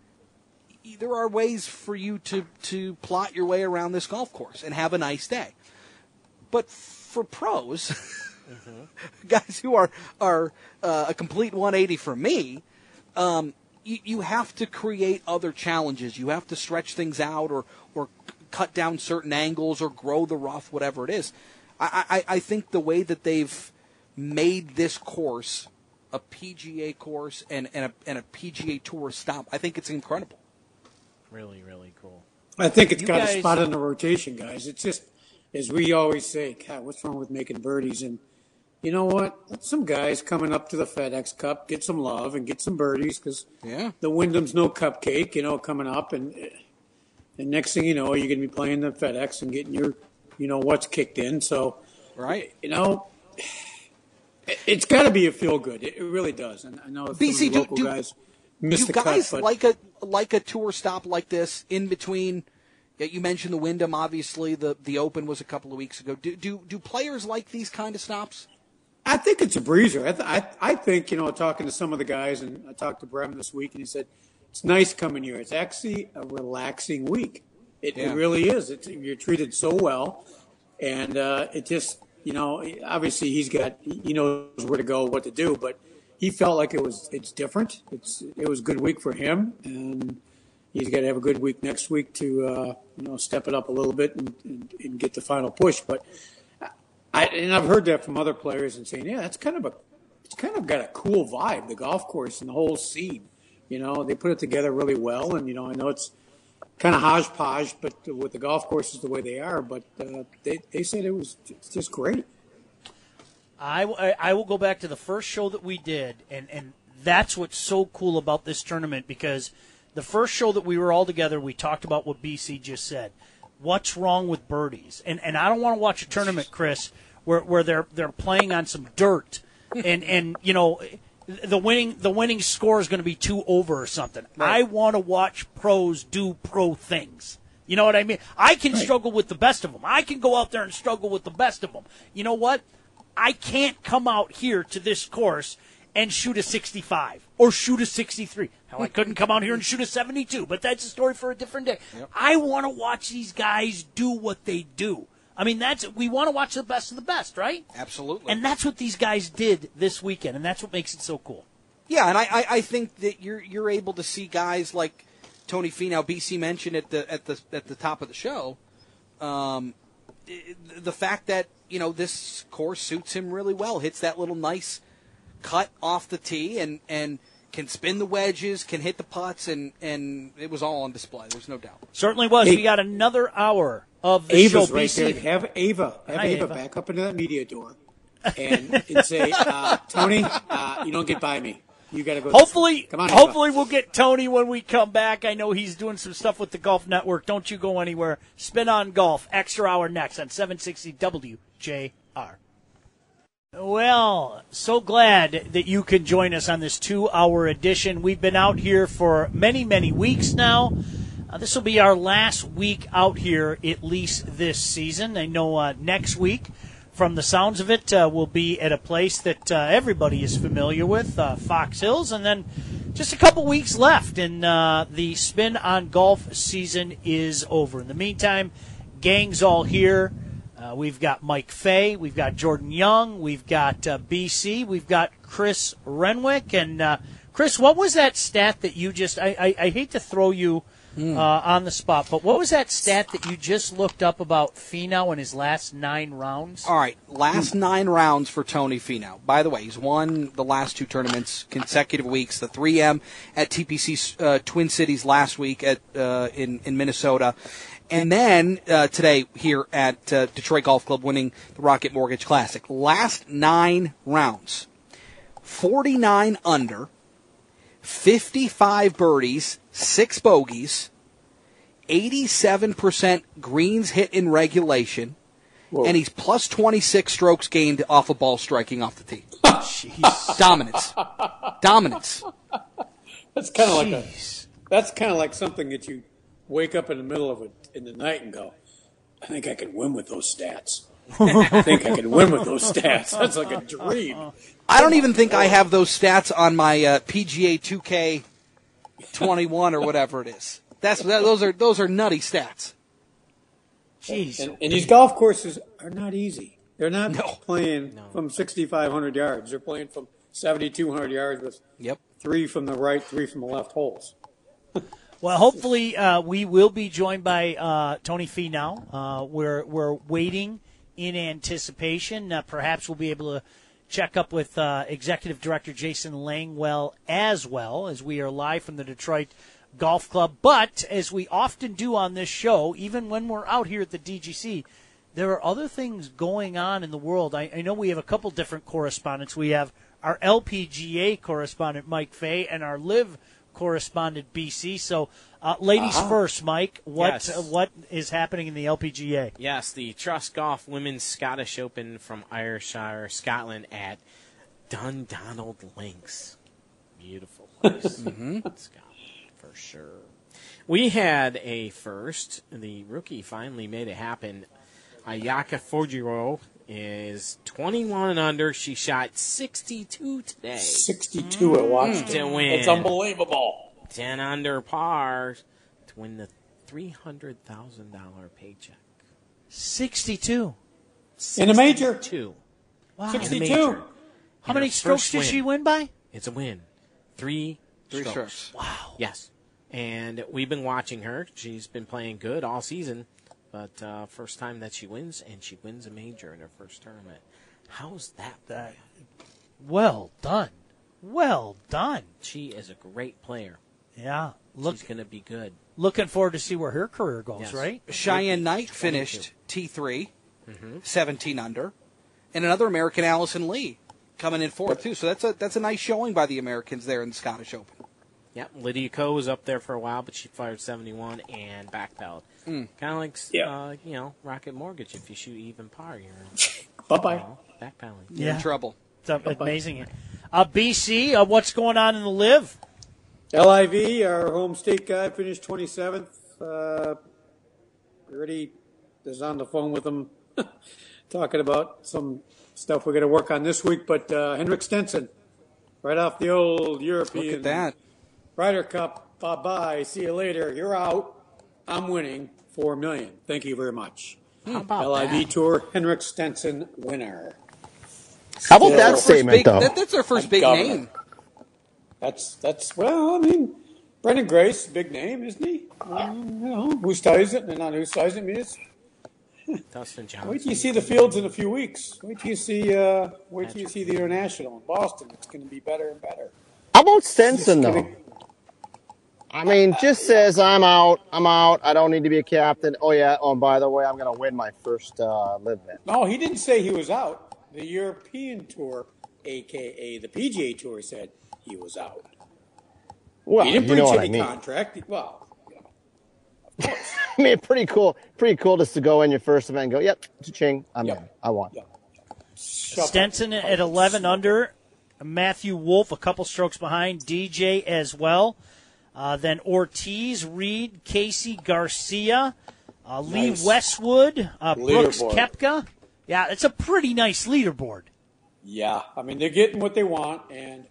There are ways for you to, to plot your way around this golf course and have a nice day. But for pros, mm-hmm. guys who are, are uh, a complete one eighty from me, um, you, you have to create other challenges. You have to stretch things out or, or cut down certain angles or grow the rough, whatever it is. I, I, I think the way that they've made this course a P G A course and, and, a, and a P G A Tour stop, I think it's incredible. Really, really cool. I think it's You got guys- a spot in the rotation, guys. It's just, as we always say, God, what's wrong with making birdies? And you know what? Let some guys coming up to the FedEx Cup get some love and get some birdies because Yeah. the Wyndham's no cupcake, you know, coming up. And and next thing you know, you're going to be playing the FedEx and getting your, you know, what's kicked in. So, Right. you know, it- it's got to be a feel good. It it really does. And I know some B C, of the do- local do- guys miss Do the guys cut, but like a like a tour stop like this in between? Yeah, you mentioned the Wyndham. Obviously, the the Open was a couple of weeks ago. Do do do players like these kind of stops? I think it's a breezer. I, th- I I think, you know, talking to some of the guys, and I talked to Brevin this week, and he said, it's nice coming here. It's actually a relaxing week. It, Yeah. it really is. It's, you're treated so well, and uh, it just, you know, obviously he's got, he knows where to go, what to do, but he felt like it was, it's different. It's, it was a good week for him, and he's got to have a good week next week to, uh, you know, step it up a little bit and, and, and get the final push. But I, and I've heard that from other players and saying, yeah, that's kind of a, it's kind of got a cool vibe, the golf course and the whole scene. You know, they put it together really well, and you know, I know it's kind of hodgepodge, but with the golf courses the way they are, but uh, they they said it was it's just great. I, I, I will go back to the first show that we did, and, and that's what's so cool about this tournament, because the first show that we were all together, we talked about what B C just said. What's wrong with birdies? And and I don't want to watch a tournament, Chris, where, where they're they're playing on some dirt, and, and you know, the winning the winning score is going to be two over or something. Right. I want to watch pros do pro things. You know what I mean? I can right. struggle with the best of them. I can go out there and struggle with the best of them. You know what? I can't come out here to this course and shoot a sixty-five or shoot a sixty-three. Hell, I couldn't come out here and shoot a seventy-two, but that's a story for a different day. Yep. I want to watch these guys do what they do. I mean, that's we want to watch the best of the best, right? Absolutely. And that's what these guys did this weekend, and that's what makes it so cool. Yeah, and I, I, I think that you're you're able to see guys like Tony Finau, B C mentioned at the at the at the top of the show. Um, the fact that you know this course suits him really well, hits that little nice cut off the tee, and and can spin the wedges, can hit the putts, and and it was all on display. There's no doubt. Certainly was. Hey. We got another hour of the Ava's show. right B C. there. Have Ava, have Hi, Ava, Ava back up into that media door, and, and say, uh, Tony, uh, you don't get by me. You got to go. Hopefully, come on, hopefully Ava. we'll get Tony when we come back. I know he's doing some stuff with the Golf Network. Don't you go anywhere. Spin on Golf, extra hour next on seven sixty W J R. Well, so glad that you could join us on this two-hour edition. We've been out here for many, many weeks now. Uh, this will be our last week out here, at least this season. I know uh, next week, from the sounds of it, uh, we'll be at a place that uh, everybody is familiar with, uh, Fox Hills, and then just a couple weeks left, and uh, the Spin on Golf season is over. In the meantime, gang's all here. Uh, we've got Mike Fay, we've got Jordan Young, we've got uh, B C, we've got Chris Renwick. And, uh, Chris, what was that stat that you just – I, I, I hate to throw you mm. uh, on the spot, but what was that stat that you just looked up about Finau in his last nine rounds? All right, last nine rounds for Tony Finau. By the way, he's won the last two tournaments consecutive weeks, the three M at T P C uh, Twin Cities last week at uh, in, in Minnesota. And then uh, today here at uh, Detroit Golf Club winning the Rocket Mortgage Classic. Last nine rounds, forty-nine under, fifty-five birdies, six bogeys, eighty-seven percent greens hit in regulation, Whoa. and he's plus twenty-six strokes gained off of ball striking off the tee. Jeez. Dominance. Dominance. That's kind of like a, that's kind of like something that you wake up in the middle of it in the night and go, I think I could win with those stats. I think I could win with those stats. That's like a dream. I don't even think I have those stats on my uh, P G A two K twenty-one or whatever it is. That's that, those are those are nutty stats. Jeez. And, and these golf courses are not easy. They're not no. playing no. from sixty-five hundred yards. They're playing from seventy-two hundred yards with yep. three from the right, three from the left holes. Well, hopefully uh, we will be joined by uh, Tony Finau. Uh, we're we're waiting in anticipation. Uh, perhaps we'll be able to check up with uh, Executive Director Jason Langwell as well, as we are live from the Detroit Golf Club. But as we often do on this show, even when we're out here at the D G C, there are other things going on in the world. I, I know we have a couple different correspondents. We have our L P G A correspondent, Mike Fay, and our Live correspondent, B C. So, uh, ladies uh-huh. first, Mike, what yes. uh, what is happening in the L P G A? Yes, the Trust Golf Women's Scottish Open from Ayrshire, Scotland at Dundonald Links. Beautiful place. mm-hmm. Scotland, for sure. We had a first. The rookie finally made it happen. Ayaka Fujiro is twenty-one under. She shot sixty-two today. sixty-two mm. I watched to it. win. It's unbelievable. ten under par to win the three hundred thousand dollars paycheck. sixty-two. In a major. Two. Wow. sixty-two. How many strokes did win. she win by? It's a win. Three, Three strokes. strokes. Wow. Yes. And we've been watching her. She's been playing good all season. But uh, first time that she wins, and she wins a major in her first tournament. How's that? That well done. Well done. She is a great player. Yeah. Look, She's going to be good. Looking forward to see where her career goes, Yes. right? Cheyenne Knight finished T three, Mm-hmm. seventeen under, and another American, Allison Lee, coming in fourth too. So that's a that's a nice showing by the Americans there in the Scottish Open. Yep, Lydia Ko was up there for a while, but she fired seventy-one and backpedaled. Mm. Kind of like, Yeah. uh, you know, Rocket Mortgage. If you shoot even par, you're Bye-bye. you know, backpedaling. You're in trouble. It's amazing. Uh, B C, uh, what's going on in the Live? L I V, our home state guy, finished twenty-seventh. Uh, already is on the phone with him talking about some stuff we're going to work on this week. But uh, Henrik Stenson, right off the old European Look at that. Ryder Cup. Bye-bye. See you later. You're out. I'm winning four million dollars. Thank you very much. How about L I V that? Tour, Henrik Stenson, winner. How about Yeah. that First statement, Big, though? that, that's their first big Governor. name. That's, that's well, I mean, Brendan Grace, big name, isn't he? Um, you know, who styles it and not who styles it. I mean, it's, Dustin Johnson. wait till you see the fields in a few weeks. Wait till you see, uh, wait till you see the International in Boston. It's going to be better and better. How about Stenson, Just though? kidding. I mean, just says, I'm out, I'm out, I don't need to be a captain. Oh, yeah, oh, and by the way, I'm going to win my first uh, live event. No, he didn't say he was out. The European Tour, a k a the P G A Tour, said he was out. Well, He you didn't breach know what I any mean. contract. Well, you know, of course. I mean, pretty cool, pretty cool just to go in your first event and go, yep, cha-ching, I'm Yep. in, I won. Yeah. Shuffle. Stenson at eleven under. Matthew Wolf a couple strokes behind. D J as well. Uh, then Ortiz, Reed, Casey, Garcia, uh, Lee Nice. Westwood, uh, Brooks Leaderboard. Koepka. Yeah, it's a pretty nice leaderboard. Yeah, I mean, they're getting what they want, and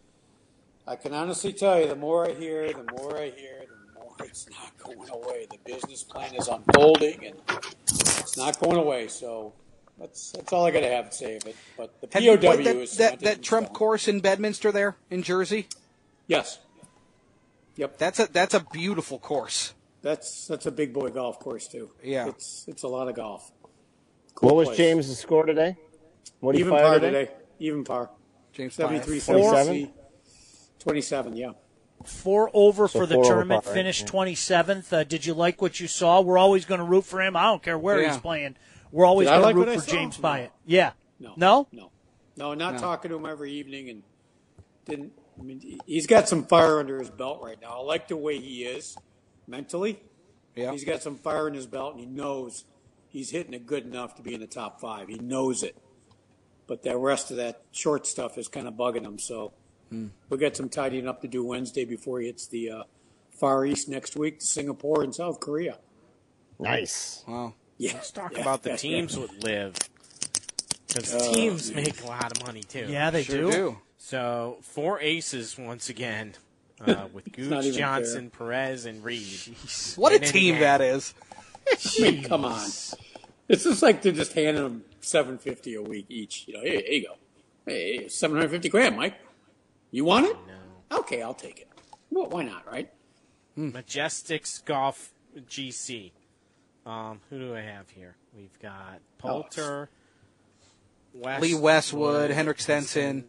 I can honestly tell you, the more I hear, the more I hear, the more it's not going away. The business plan is unfolding, and it's not going away. So that's that's all I got to have to say of it. But the Have P O you W played that, is that, that Trump course in Bedminster there in Jersey? Yes. Yep. That's a that's a beautiful course. That's that's a big boy golf course too. Yeah. It's it's a lot of golf. Cool What was place. James' score today? What did he Even fire par today? today. Even par. James Seventy-three, twenty-seven? seventy, twenty-seven. Yeah. Four over So for the four over tournament, par, right? finished Yeah. twenty-seventh. Uh, did you like what you saw? We're always going to root for him. I don't care where Yeah. he's playing. We're always Did I going like to what root I for saw? James No. Pyatt. Yeah. No. No? No. No, not No. talking to him every evening, and didn't. I mean, he's got some fire under his belt right now. I like the way he is mentally. Yeah. He's got some fire in his belt, and he knows he's hitting it good enough to be in the top five. He knows it. But the rest of that short stuff is kind of bugging him. So we'll get some tidying up to do Wednesday before he hits the uh, Far East next week to Singapore and South Korea. Nice. Wow. Yeah. Let's talk Yeah. about the teams with Live. Because Oh, teams make a lot of money, too. Yeah, they Sure do. do. So, four aces once again uh, with not Gooch, even Johnson, Perez, and Reed. What a And then team again. that is. I mean, come on. It's just like they're just handing them seven fifty a week each. You know, hey, here you go. Hey, seven hundred fifty grand, Mike. You want it? No. Okay, I'll take it. Well, why not, right? Majestics Golf G C. Um, who do I have here? We've got Poulter, West, Lee Westwood, Henrik Stenson.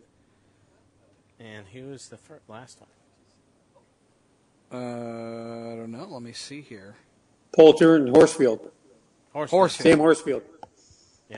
And who was the first, last one? Uh, I don't know. Let me see here. Poulter and Horsfield. Horsfield. Sam Horsfield. Yeah.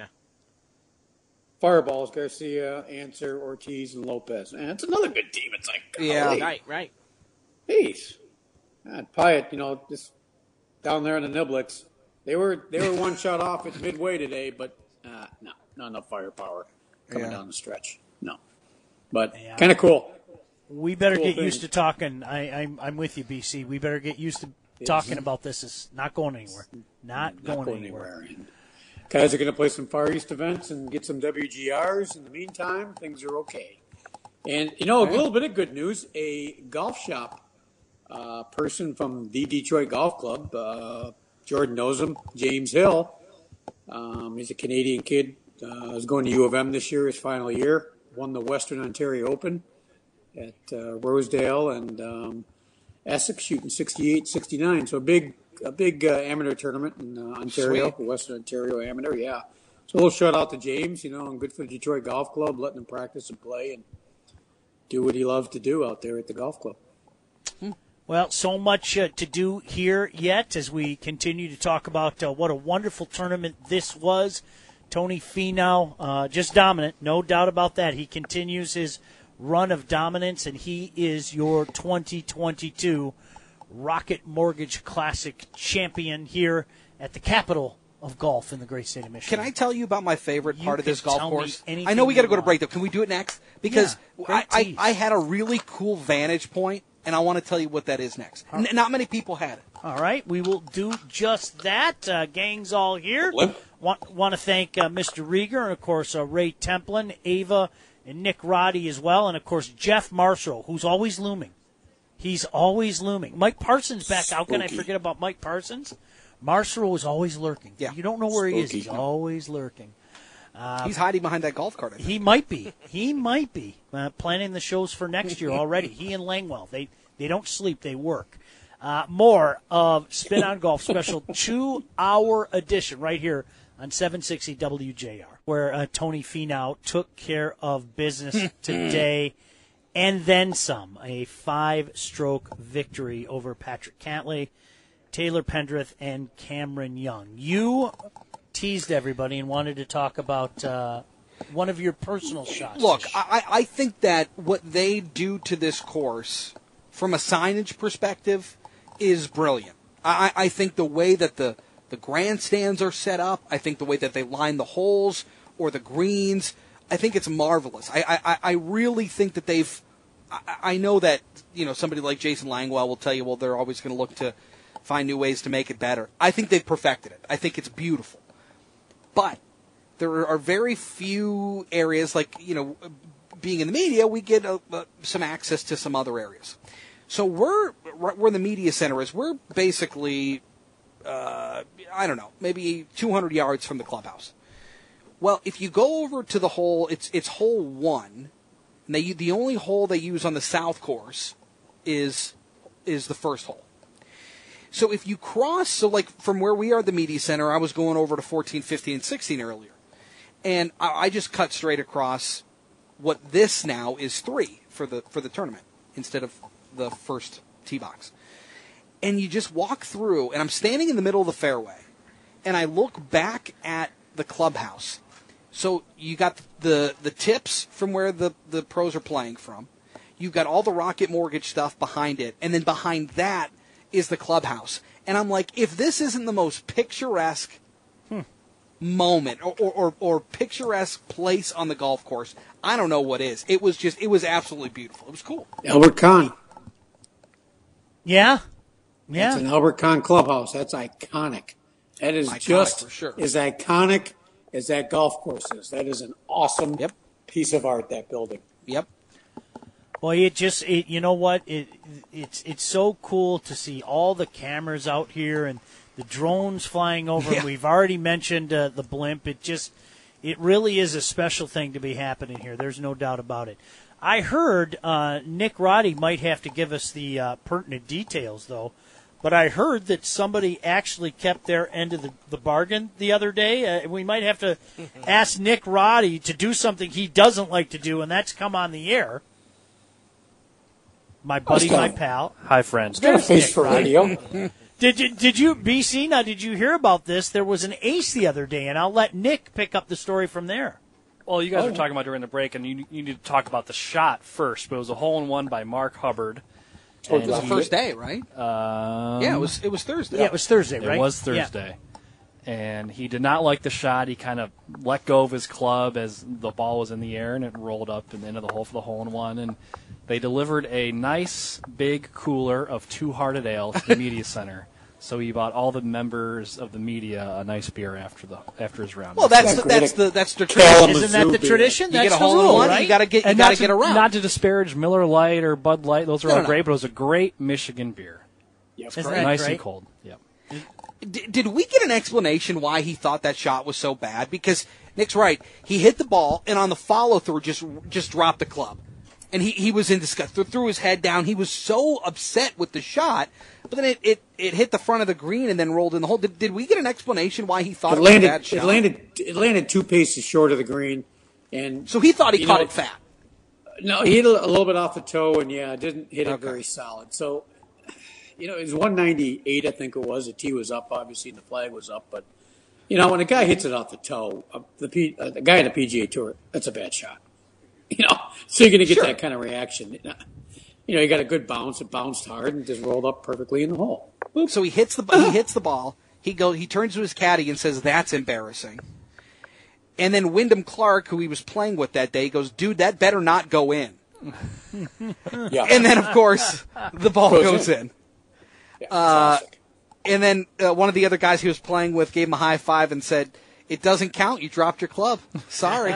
Fireballs, Garcia, Answer, Ortiz, and Lopez. And it's another good team. It's like, Yeah. golly. Right, right. Jeez. God, Pyatt, you know, just down there in the Niblets, they were they were one shot off at midway today, but uh, no, not enough firepower coming Yeah. down the stretch. No, but Yeah. kind of cool. We better Cool get thing. used to talking. I, I'm, I'm with you, B C. We better get used to talking about this. It's not going anywhere. Not, Not going, going anywhere. anywhere. And guys are going to play some Far East events and get some W G Rs. In the meantime, things are okay. And you know, a little bit of good news: a golf shop uh, person from the Detroit Golf Club, uh, Jordan knows him, James Hill. Um, he's a Canadian kid. Uh, is going to U of M this year, his final year. Won the Western Ontario Open at uh, Rosedale and um, Essex, shooting sixty-eight, sixty-nine. So a big, a big uh, amateur tournament in uh, Ontario, Sweet. the Western Ontario Amateur. Yeah. So a little shout out to James, you know, and good for the Detroit Golf Club, letting him practice and play and do what he loves to do out there at the golf club. Well, so much uh, to do here yet as we continue to talk about uh, what a wonderful tournament this was. Tony Finau, uh, just dominant, no doubt about that. He continues his run of dominance, and he is your twenty twenty-two Rocket Mortgage Classic champion here at the capital of golf in the great state of Michigan. Can I tell you about my favorite You part of can this golf tell me course? anything I know we got to you go to want. break, though. Can we do it next? Because Yeah, I, great I, tease. I had a really cool vantage point, and I want to tell you what that is next. N- not many people had it. All right, we will do just that. Uh, gang's all here. What? Want, want to thank uh, Mister Rieger and, of course, uh, Ray Templin, Ava, and Nick Roddy as well, and, of course, Jeff Marshall, who's always looming. He's always looming. Mike Parsons back. How can I Spooky. forget about Mike Parsons? Marshall is always lurking. Yeah. You don't know where he is. Spooky. He's always lurking. He's hiding behind that golf cart. I think. He might be. He might be uh, planning the shows for next year already. He and Langwell. They they don't sleep. They work. Uh, more of Spin on Golf special two-hour edition right here on seven sixty W J R, where uh, Tony Finau took care of business today and then some. A five-stroke victory over Patrick Cantlay, Taylor Pendrith, and Cameron Young. You teased everybody and wanted to talk about uh, one of your personal shots. Look, I, I think that what they do to this course, from a signage perspective, is brilliant. I, I think the way that the, the grandstands are set up, I think the way that they line the holes or the greens, I think it's marvelous. I, I, I really think that they've. I, I know that you know somebody like Jason Langwell will tell you, well, they're always going to look to find new ways to make it better. I think they've perfected it. I think it's beautiful. But there are very few areas, like, you know, being in the media, we get uh, uh, some access to some other areas. So we're, where the media center is, we're basically, uh, I don't know, maybe two hundred yards from the clubhouse. Well, if you go over to the hole, it's it's hole one, and they, the only hole they use on the south course is is the first hole. So if you cross, so like from where we are at the media center, I was going over to fourteen, fifteen, and sixteen earlier. And I, I just cut straight across what this now is three for the for the tournament instead of the first tee box. And you just walk through, and I'm standing in the middle of the fairway, and I look back at the clubhouse. So you got the the tips from where the, the pros are playing from. You've got all the Rocket Mortgage stuff behind it, and then behind that is the clubhouse. And I'm like, if this isn't the most picturesque hmm. moment or, or, or, or picturesque place on the golf course, I don't know what is. It was just, it was absolutely beautiful. It was cool. Albert Kahn. Yeah? Yeah. It's an Albert Kahn clubhouse. That's iconic. That is Iconic just for sure. as iconic as that golf course is. That is an awesome Yep. piece of art, that building. Yep. Boy, it just, it, you know what? It, it's it's so cool to see all the cameras out here and the drones flying over. Yeah. We've already mentioned uh, the blimp. It just, it really is a special thing to be happening here. There's no doubt about it. I heard uh, Nick Roddy might have to give us the uh, pertinent details, though. But I heard that somebody actually kept their end of the, the bargain the other day. Uh, we might have to ask Nick Roddy to do something he doesn't like to do, and that's come on the air. My buddy, my pal. Hi, friends. Got a face for radio. Did you, did you, B C, now did you hear about this? There was an ace the other day, and I'll let Nick pick up the story from there. Well, you guys Oh, were yeah. talking about during the break, and you, you need to talk about the shot first. But it was a hole-in-one by Mark Hubbard. It was the first day, right? Um, yeah, it was it was Thursday. Yeah, it was Thursday, It right? was Yeah. Thursday. And he did not like the shot. He kind of let go of his club as the ball was in the air, and it rolled up and into the hole for the hole-in-one. And they delivered a nice big cooler of Two Hearted Ale to the media center. So he bought all the members of the media a nice beer after the after his round. Well, that's That's the, that's great. the that's the tradition. Kalamazoo Isn't that the beer. tradition? You That's get a the hole in rule, one, right? you got to get you and got not to to, get around. not to disparage Miller Lite or Bud Light; those are No, all no, no. great. But it was a great Michigan beer, Yep. Isn't that nice great? and cold. Yep. D- did we get an explanation why he thought that shot was so bad? Because Nick's right. He hit the ball, and on the follow-through, just just dropped the club. And he, he was in disgust. Th- threw his head down. He was so upset with the shot. But then it, it, it hit the front of the green and then rolled in the hole. Did, did we get an explanation why he thought it, It was a landed, bad shot? it landed. It landed two paces short of the green, and So he thought he you caught know, it fat. No, he hit a a little bit off the toe, and yeah, didn't hit it Okay. very solid. So, you know, it was one ninety-eight, I think it was. The tee was up, obviously, and the flag was up. But you know, when a guy hits it off the toe, uh, the P, uh, the guy at the P G A Tour, that's a bad shot. You know, so you're going to get Sure. that kind of reaction. You know, you got a good bounce. It bounced hard and just rolled up perfectly in the hole. So he hits the he hits the ball. He go he turns to his caddy and says, "That's embarrassing." And then Wyndham Clark, who he was playing with that day, goes, "Dude, that better not go in." Yeah. And then, of course, the ball Goes goes in. in. Yeah, Uh, classic. and then uh, one of the other guys he was playing with gave him a high five and said, "It doesn't count. You dropped your club. Sorry."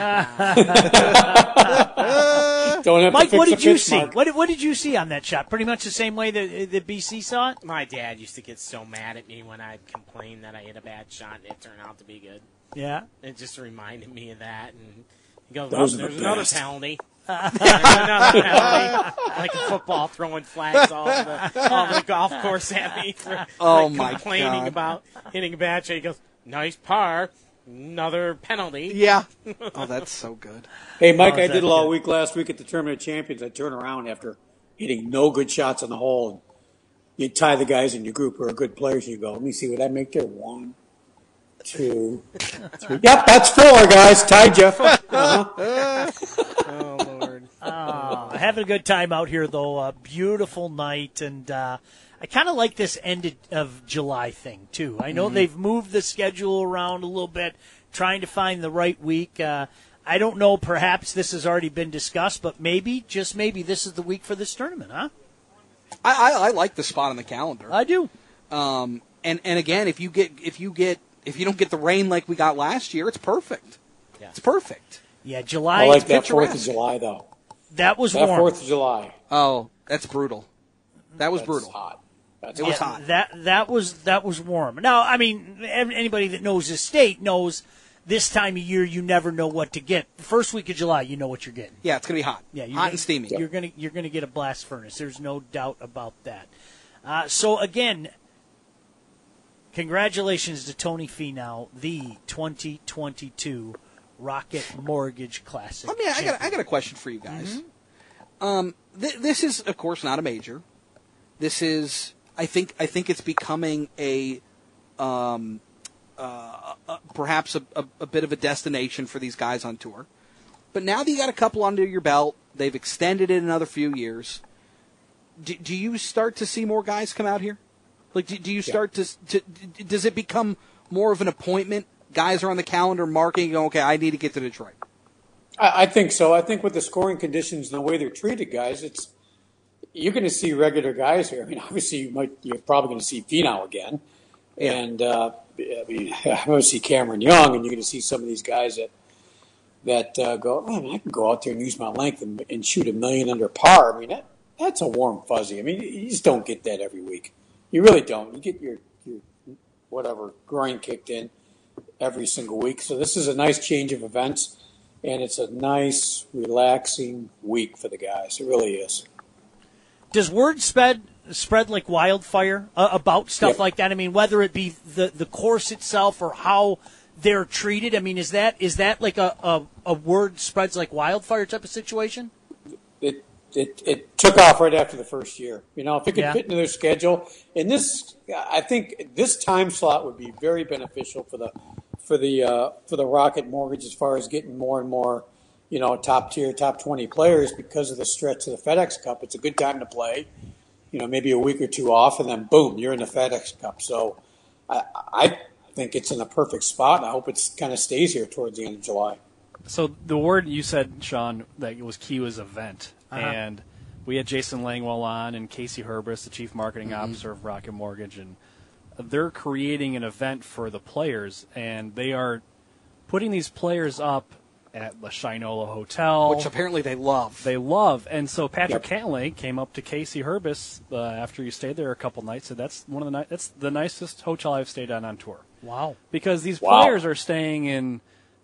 Don't have Mike, to fix what the did you pitch see? mark. What did, what did you see on that shot? Pretty much the same way that, that B C saw it? My dad used to get so mad at me when I'd complain that I hit a bad shot and it turned out to be good. Yeah. It just reminded me of that. And he goes, Those oh, are the there's another best. penalty. There's another penalty. Like a football throwing flags all over the, all over the golf course at me for Oh, like, my complaining God. about hitting a bad shot. He goes, nice par. Another penalty. Yeah. Oh, that's so good. Hey, Mike, Oh, I is did it that all good? week last week at the Tournament of Champions. I turn around after hitting no good shots on the hole. And you tie the guys in your group who are good players, and you go, let me see what I make there. One, two, three. Yep, that's four, guys. Tied you. Uh-huh. Oh, Lord. Uh, having a good time out here, though. A beautiful night, and uh, I kind of like this end of July thing, too. I know they've moved the schedule around a little bit, trying to find the right week. Uh, I don't know, perhaps this has already been discussed, but maybe, just maybe, this is the week for this tournament, huh? I, I, I like the spot on the calendar. I do. Um, and, and again, if you get if you get if you don't get the rain like we got last year, it's perfect. Yeah. It's perfect. Yeah, July. I like it's that Fourth of picturesque. July, though. That was That warm. Fourth of July. Oh, that's brutal. That was That's brutal. hot. That's It was hot. hot. That that was that was warm. Now, I mean, ev- anybody that knows the state knows this time of year you never know what to get. The first week of July, you know what you're getting. Yeah, it's gonna be hot. Yeah, you're hot gonna, and steamy. You're gonna you're gonna get a blast furnace. There's no doubt about that. Uh, so again, congratulations to Tony Finau, the twenty twenty-two Rocket Mortgage Classic. Let me. I got. champion. I got a question for you guys. Mm-hmm. Um, th- this is, of course, not a major. This is. I think. I think it's becoming a, um, uh, uh, perhaps a, a, a bit of a destination for these guys on tour. But now that you got a couple under your belt, they've extended it another few years. Do, do you start to see more guys come out here? Like, do, do you start to, to? Does it become more of an appointment? Guys are on the calendar marking, going, okay, I need to get to Detroit. I, I think so. I think with the scoring conditions and the way they're treated, guys, it's you're going to see regular guys here. I mean, obviously, you might, you're probably going to see Finau again, Yeah. and uh, I mean, I'm going to see Cameron Young, and you're going to see some of these guys that that uh, go, oh, man, I can go out there and use my length and, and shoot a million under par. I mean, that that's a warm fuzzy. I mean, you just don't get that every week. You really don't. You get your your whatever grind kicked in every single week. So this is a nice change of events, and it's a nice, relaxing week for the guys. It really is. Does word spread spread like wildfire uh, about stuff Yep. like that? I mean, whether it be the, the course itself or how they're treated. I mean, is that is that like a, a, a word spreads like wildfire type of situation? It, it it took off right after the first year. You know, if it could Yeah. fit into their schedule, and this, I think this time slot would be very beneficial for the for the uh, for the Rocket Mortgage as far as getting more and more, you know, top tier, top twenty players because of the stretch of the FedEx Cup. It's a good time to play. You know, maybe a week or two off, and then boom, you're in the FedEx Cup. So, I, I think it's in a perfect spot, and I hope it kind of stays here towards the end of July. So the word you said, Sean, that it was key was event. Uh-huh. And we had Jason Langwell on and Casey Herbis, the chief marketing officer of Rocket Mortgage, and they're creating an event for the players, and they are putting these players up at the Shinola Hotel, Which apparently they love. they love. And so Patrick Yep. Cantlay came up to Casey Herbis uh, after you stayed there a couple nights, said that's one of the ni- that's the nicest hotel I've stayed on on tour. Wow. Because these Wow. players are staying in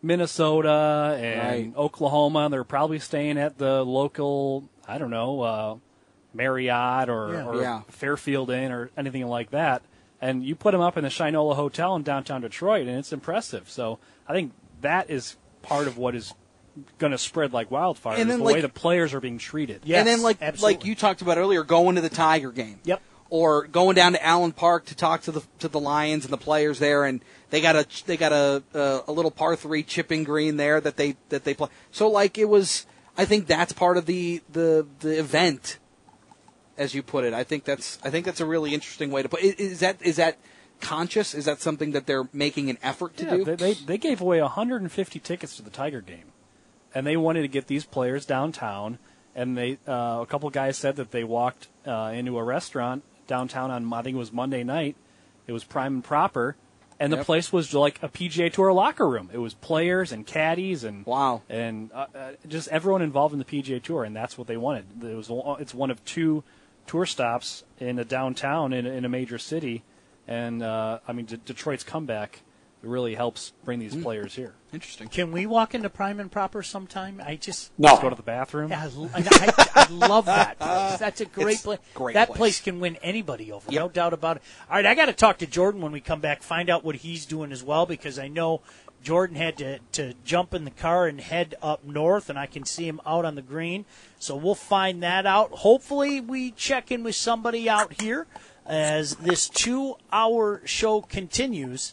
Minnesota and Right. Oklahoma. They're probably staying at the local, I don't know, uh, Marriott or, Yeah. or Yeah. Fairfield Inn or anything like that. And you put them up in the Shinola Hotel in downtown Detroit, and it's impressive. So I think that is part of what is going to spread like wildfire, And is then, the like- way the players are being treated. Yes, and then, like absolutely. like you talked about earlier, going to the Tiger game. Yep. Or going down to Allen Park to talk to the to the Lions and the players there, and they got a they got a a, a little par three chipping green there that they that they play. So like it was, I think that's part of the the the event, as you put it. I think that's I think that's a really interesting way to put. Is, is that is that conscious? Is that something that they're making an effort to yeah, do? They, they they gave away one hundred fifty tickets to the Tiger game, and they wanted to get these players downtown. And they uh, a couple guys said that they walked uh, into a restaurant downtown on I think it was Monday night. It was prime and proper, and the Yep. place was like a P G A Tour locker room. It was players and caddies and Wow. and uh, uh, just everyone involved in the P G A Tour, and that's what they wanted. It was it's one of two tour stops in a downtown in, in a major city, and uh, I mean D- Detroit's comeback really helps bring these players here. Interesting. Can we walk into Prime and Proper sometime? I just No. Let's go to the bathroom. Yeah, I, I, I love that place. That's a great It's place. great that place. place can win anybody over, Yep. no doubt about it. All right, I got to talk to Jordan when we come back, find out what he's doing as well, because I know Jordan had to, to jump in the car and head up north, and I can see him out on the green. So we'll find that out. Hopefully we check in with somebody out here as this two-hour show continues.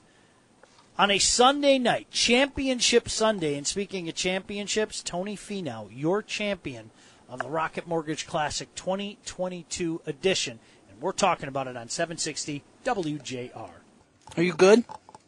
On a Sunday night, Championship Sunday, and speaking of championships, Tony Finau, your champion of the Rocket Mortgage Classic twenty twenty-two edition. And we're talking about it on seven sixty W J R. Are you good?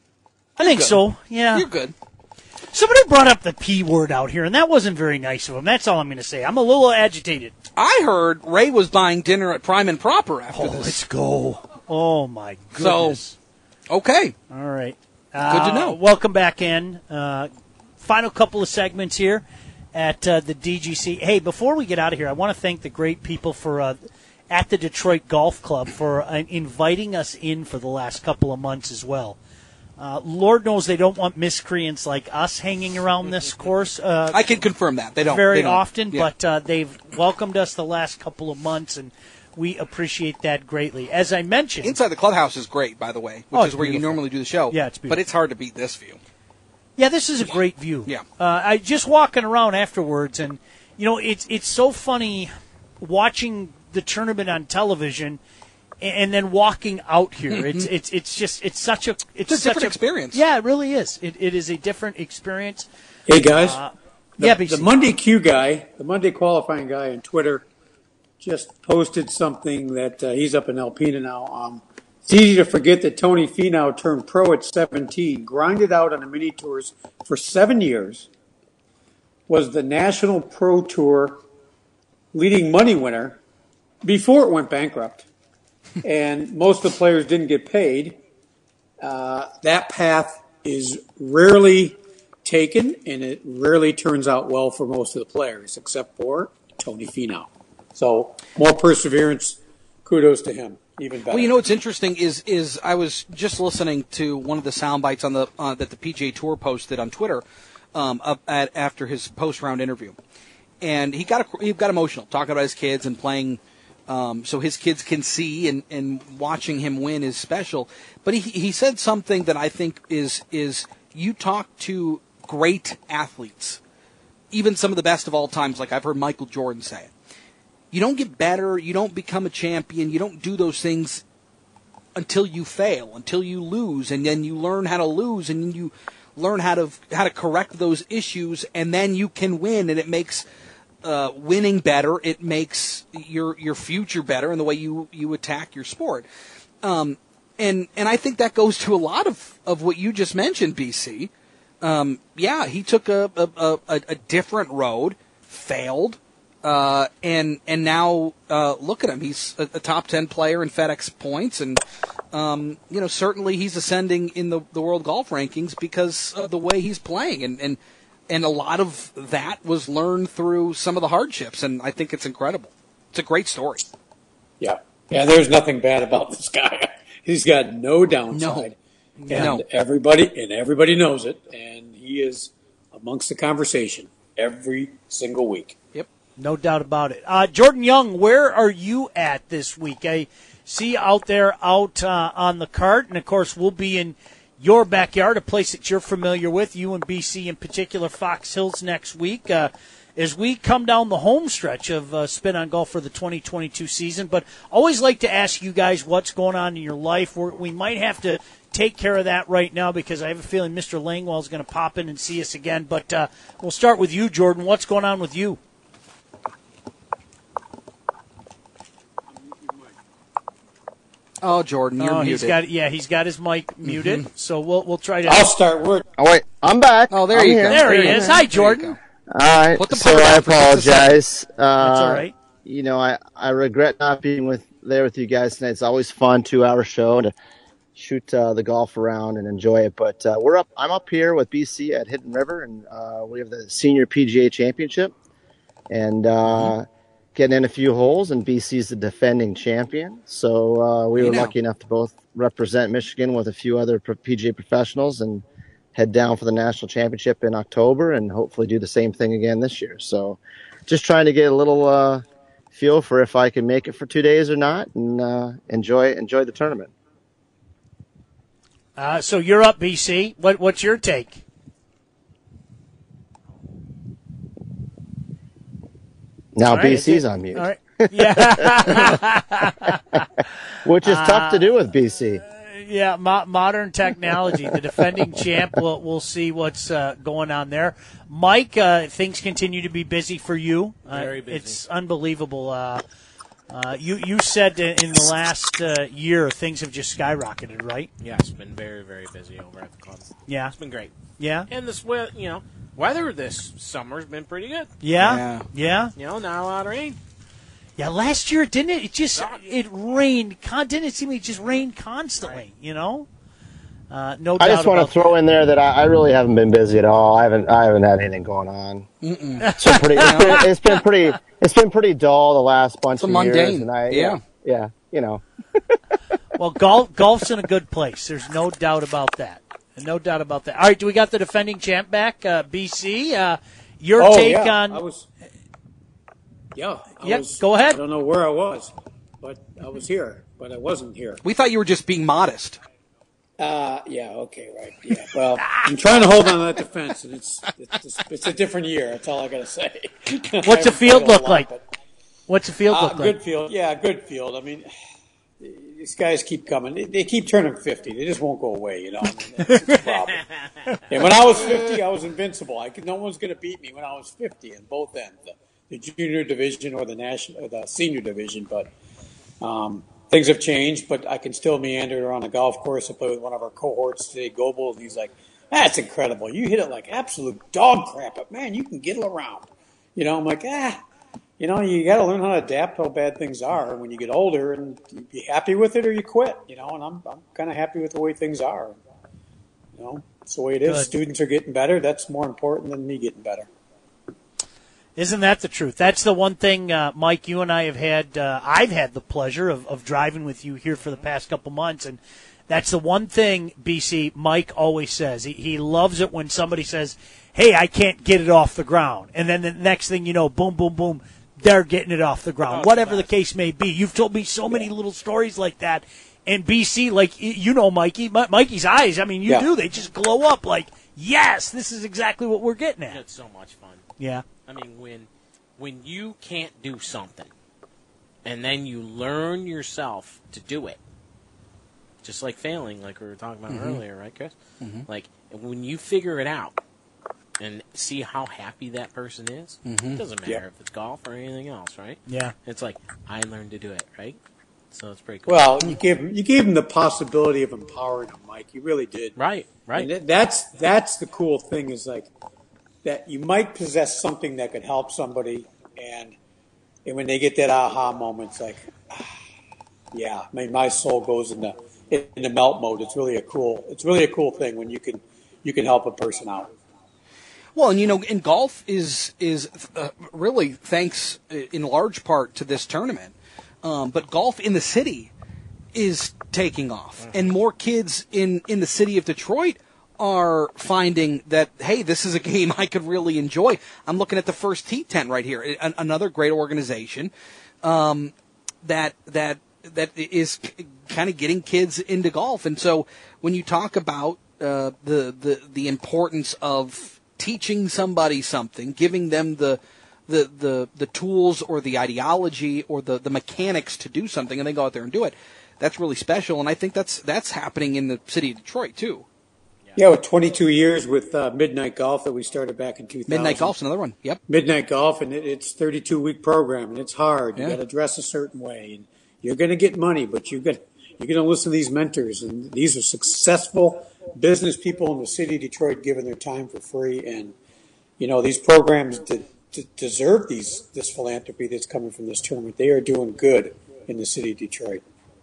I think good. so, yeah. You're good. Somebody brought up the P word out here, and that wasn't very nice of him. That's all I'm going to say. I'm a little agitated. I heard Ray was buying dinner at Prime and Proper after Oh, this. let's go. Oh, my So, goodness. okay. All right. Good to know. Uh, welcome back in. Uh, final couple of segments here at uh, the D G C. Hey, before we get out of here, I want to thank the great people for uh, at the Detroit Golf Club for uh, inviting us in for the last couple of months as well. Uh, Lord knows they don't want miscreants like us hanging around this course. Uh, I can confirm that. They don't. very they don't. often, Yeah. but uh, they've welcomed us the last couple of months, and we appreciate that greatly. As I mentioned, Inside the clubhouse is great, by the way, which Oh, is it's where you beautiful. normally do the show. Yeah, it's beautiful. But it's hard to beat this view. yeah, this is a great view. Yeah. uh, I just walking around afterwards, and you know, it's it's so funny watching the tournament on television, and, and then walking out here. It's it's it's just it's such a it's, It's a such different experience. Yeah, it really is. It it is a different experience. Hey guys, Uh, the, yeah, the B C. Monday Q guy, the Monday qualifying guy on Twitter, just posted something that uh, he's up in Alpena now. Um, it's easy to forget that Tony Finau turned pro at seventeen, grinded out on the mini tours for seven years, was the National Pro Tour leading money winner before it went bankrupt, and most of the players didn't get paid. Uh, that path is rarely taken, and it rarely turns out well for most of the players, except for Tony Finau. So more perseverance. Kudos to him. Even better. Well, you know what's interesting is is I was just listening to one of the sound bites on the uh, that the P G A Tour posted on Twitter um, up at, after his post round interview, and he got he got emotional talking about his kids and playing, um, so his kids can see and, and watching him win is special. But he he said something that I think is is you talk to great athletes, even some of the best of all times, like I've heard Michael Jordan say it. You don't get better, you don't become a champion, you don't do those things until you fail, until you lose, and then you learn how to lose, and you learn how to how to correct those issues, and then you can win, and it makes uh, winning better, it makes your your future better in the way you, you attack your sport. Um, and and I think that goes to a lot of, of what you just mentioned, B C. Um, yeah, he took a, a, a, a different road, failed, Uh, and and now uh, look at him. He's a, a top ten player in FedEx points, and um, you know certainly he's ascending in the, the world golf rankings because of the way he's playing, and, and and a lot of that was learned through some of the hardships, and I think it's incredible. It's a great story. Yeah, yeah. There's nothing bad about this guy. He's got no downside, No. and No. everybody and everybody knows it. And he is amongst the conversation every single week. Yep. No doubt about it. Uh, Jordan Young, where are you at this week? I see you out there out uh, on the cart, and, of course, we'll be in your backyard, a place that you're familiar with, you and B C in particular, Fox Hills next week, uh, as we come down the home stretch of uh, Spin on Golf for the twenty twenty-two season. But always like to ask you guys what's going on in your life. We're, we might have to take care of that right now because I have a feeling Mister Langwell is going to pop in and see us again. But uh, we'll start with you, Jordan. What's going on with you? Oh, Jordan, you're oh, muted. he's got yeah, he's got his mic muted. Mm-hmm. So we'll we'll try to. I'll start. We're, Oh wait, I'm back. Oh, there I'm you here. go. There he There is. you Hi, go. Jordan. All right. Put the so power I down for just a second. apologize. Uh, That's all right. You know, I, I regret not being with there with you guys tonight. It's always fun, two hour show to shoot uh, the golf around and enjoy it. But uh, we're up. I'm up here with B C at Hidden River, and uh, we have the Senior P G A Championship, and uh, mm-hmm. getting in a few holes. And B C's the defending champion, so uh, we You were know. lucky enough to both represent Michigan with a few other P G A professionals and head down for the national championship in October, and hopefully do the same thing again this year. So, just trying to get a little uh, feel for if I can make it for two days or not, and uh, enjoy enjoy the tournament. Uh, so you're up, B C. What what's your take? Now All right, B C's okay. on mute, All right. Yeah. which is tough to do with B C. Yeah, mo- modern technology. The defending champ. We'll, we'll see what's uh, going on there. Mike, uh, things continue to be busy for you. Uh, Very busy. It's unbelievable. Uh, uh, you you said that in the last uh, year things have just skyrocketed, right? Yeah, it's been very, very busy over at the club. Yeah. It's been great. Yeah. And this, we- you know, weather this summer's been pretty good. Yeah. Yeah. Yeah. You know, not a lot of rain. Yeah, last year didn't it? It just it rained. Con- didn't it seem like it just rained constantly? You know, uh, no doubt. I just want to about throw that. in there that I, I really haven't been busy at all. I haven't I haven't had anything going on. It's been pretty. It's been, it's been pretty. It's been pretty dull the last bunch It's a of mundane. years. And I, Yeah. yeah, you know. Well, golf golf's in a good place. There's no doubt about that. No doubt about that. All right, do we got the defending champ back, uh, B C? Uh, your oh, take yeah. on? I was, yeah. I Yep, was, go ahead. I don't know where I was, but I was here, but I wasn't here. We thought you were just being modest. Uh, yeah, okay, right. Yeah, well, I'm trying to hold on to that defense, and it's it's, it's a different year. That's all I got to say. What's the field I've played a look lot, like? but- What's the field Uh, look like? good field. Yeah, good field. I mean, these guys keep coming. They, they keep turning fifty. They just won't go away, you know. I mean, that's, that's a problem. And when I was fifty, I was invincible. I could, no one's going to beat me when I was fifty in both ends, the, the junior division or the national, or the senior division. But um, things have changed. But I can still meander around the golf course. I play with one of our cohorts today, Goebel, and he's like, "That's incredible. You hit it like absolute dog crap, but man, you can get it around." You know, I'm like, ah. You know, you got to learn how to adapt how bad things are when you get older, and you be happy with it or you quit. You know, and I'm I'm kind of happy with the way things are. You know, it's the way it is. Good. Students are getting better. That's more important than me getting better. Isn't that the truth? That's the one thing, uh, Mike, you and I have had, uh, I've had the pleasure of, of driving with you here for the past couple months, and that's the one thing, B C, Mike always says. He, he loves it when somebody says, hey, I can't get it off the ground. And then the next thing you know, boom, boom, boom, they're getting it off the ground, Oh, whatever the nice. case may be. You've told me so many little stories like that. And B C, like, you know, Mikey, Mi- Mikey's eyes, I mean, you Yeah. do. They just glow up like, yes, this is exactly what we're getting at. It's so much fun. Yeah. I mean, when when you can't do something, and then you learn yourself to do it, just like failing, like we were talking about Mm-hmm. earlier, right, Chris? Like when you figure it out and see how happy that person is, Mm-hmm. it doesn't matter Yeah. if it's golf or anything else, right? Yeah. It's like I learned to do it, right? So it's pretty cool. Well, you gave him, you gave him the possibility of empowering him, Mike. You really did. right, right. And that- that's that's the cool thing is like that you might possess something that could help somebody, and and when they get that aha moment, it's like, ah, yeah, I mean, my soul goes into into melt mode. It's really a cool. It's really a cool thing when you can you can help a person out. Well, and you know, and golf is is uh, really thanks uh, in large part to this tournament. Um, but golf in the city is taking off, and more kids in in the city of Detroit are finding that, hey, this is a game I could really enjoy. I'm looking at the First Tee tent right here, an, another great organization um, that that that is kind of getting kids into golf. And so when you talk about uh, the the the importance of teaching somebody something, giving them the the the, the tools or the ideology or the, the mechanics to do something, and they go out there and do it, that's really special. And I think that's that's happening in the city of Detroit too. Yeah, with twenty-two years with uh, Midnight Golf that we started back in two thousand. Midnight Golf's another one. Yep. Midnight Golf, and it, it's thirty-two week program, and it's hard. You Yeah. got to dress a certain way, and you're going to get money, but you got You're going to listen to these mentors, and these are successful business people in the city of Detroit giving their time for free. And, you know, these programs de- de- deserve these this philanthropy that's coming from this tournament. They are doing good in the city of Detroit.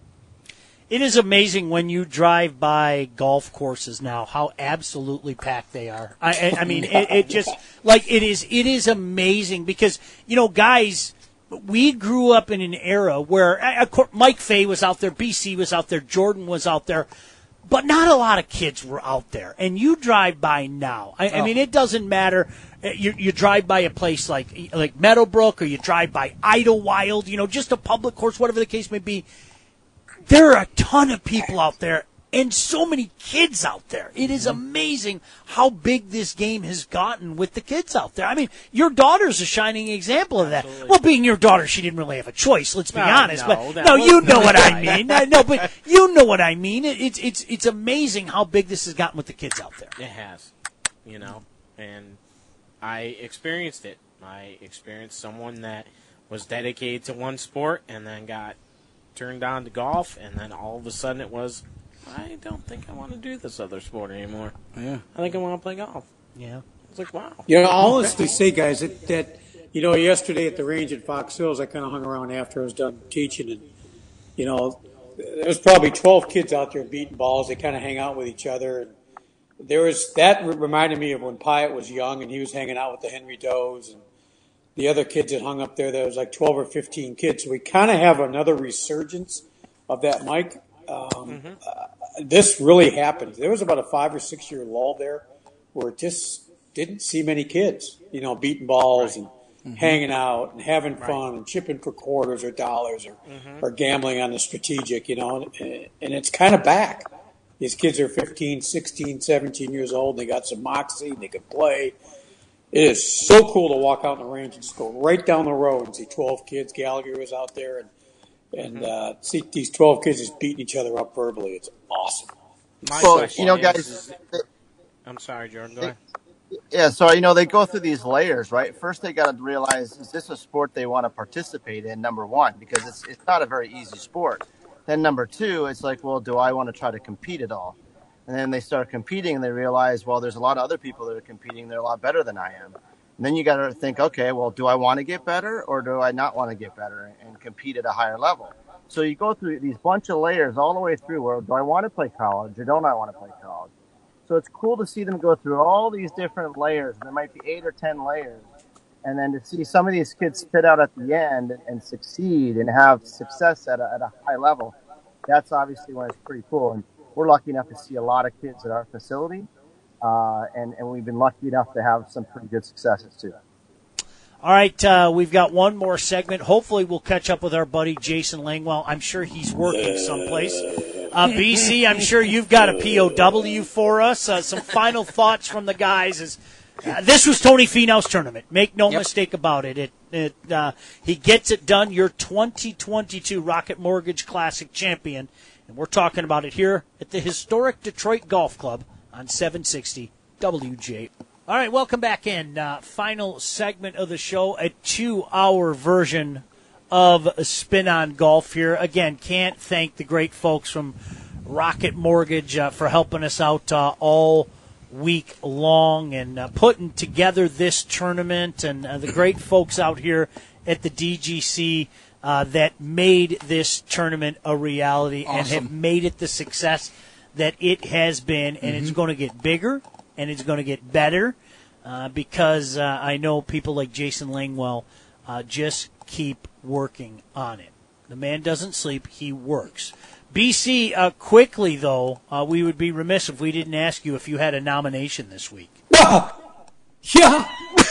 It is amazing when you drive by golf courses now how absolutely packed they are. I, I, I mean, it, it just like it is. It is amazing because you know, guys, we grew up in an era where of course, Mike Fay was out there, B C was out there, Jordan was out there, but not a lot of kids were out there. And you drive by now. I, oh. I mean, it doesn't matter. You, you drive by a place like like Meadowbrook, or you drive by Idlewild, you know, just a public course, whatever the case may be. There are a ton of people out there and so many kids out there. It is amazing how big this game has gotten with the kids out there. I mean, your daughter's a shining example of that. Absolutely. Well, being your daughter, she didn't really have a choice, let's be no, honest. No, but no, you know what I mean. No, but you know what I mean. It, it's it's it's amazing how big this has gotten with the kids out there. It has, you know, and I experienced it. I experienced someone that was dedicated to one sport and then got turned on to golf, and then all of a sudden it was, I don't think I want to do this other sport anymore. Yeah, I think I want to play golf. Yeah, it's like wow. You know, I'll honestly say, guys, that, that you know, yesterday at the range at Fox Hills, I kind of hung around after I was done teaching, and you know, there was probably twelve kids out there beating balls. They kind of hang out with each other. And there was that reminded me of when Pyatt was young and he was hanging out with the Henry Does and the other kids that hung up there. There was like twelve or fifteen kids. So we kind of have another resurgence of that, Mike. Um, mm-hmm. uh, this really happened. There was about a five or six year lull there where it just didn't see many kids, you know, beating balls right. and mm-hmm. hanging out and having fun right. and chipping for quarters or dollars or, mm-hmm. or gambling on the strategic, you know, and, and it's kind of back. These kids are fifteen, sixteen, seventeen years old. They got some moxie. They can play. It is so cool to walk out on the range and just go right down the road and see twelve kids. Gallagher was out there and and uh, see these twelve kids just beating each other up verbally. It's awesome. My well, you know, guys. Is, I'm sorry, Jordan. Go ahead. Yeah, so, you know, they go through these layers, right? First, they got to realize, is this a sport they want to participate in, number one, because it's it's not a very easy sport. Then number two, it's like, well, do I want to try to compete at all? And then they start competing and they realize, well, there's a lot of other people that are competing. They're a lot better than I am. And then you got to think, okay, well, do I want to get better or do I not want to get better and compete at a higher level? So you go through these bunch of layers all the way through where do I want to play college or don't I want to play college? So it's cool to see them go through all these different layers. There might be eight or ten layers. And then to see some of these kids spit out at the end and, and succeed and have success at a, at a high level, that's obviously when it's pretty cool. And we're lucky enough to see a lot of kids at our facility, uh, and, and we've been lucky enough to have some pretty good successes, too. All right, uh, we've got one more segment. Hopefully we'll catch up with our buddy Jason Langwell. I'm sure he's working someplace. Uh, B C, I'm sure you've got a P O W for us. Uh, some final thoughts from the guys is uh, this was Tony Finau's tournament. Make no yep. mistake about it. It, it uh, he gets it done. You're twenty twenty-two Rocket Mortgage Classic champion. And we're talking about it here at the historic Detroit Golf Club on seven sixty W J. All right, welcome back in. Uh, final segment of the show, a two-hour version of Spin on Golf here. Again, can't thank the great folks from Rocket Mortgage uh, for helping us out uh, all week long and uh, putting together this tournament, and uh, the great folks out here at the D G C Uh, that made this tournament a reality awesome. And have made it the success that it has been. And mm-hmm. it's going to get bigger and it's going to get better uh, because uh, I know people like Jason Langwell uh, just keep working on it. The man doesn't sleep. He works. B C, uh, quickly, though, uh, we would be remiss if we didn't ask you if you had a nomination this week. Yeah.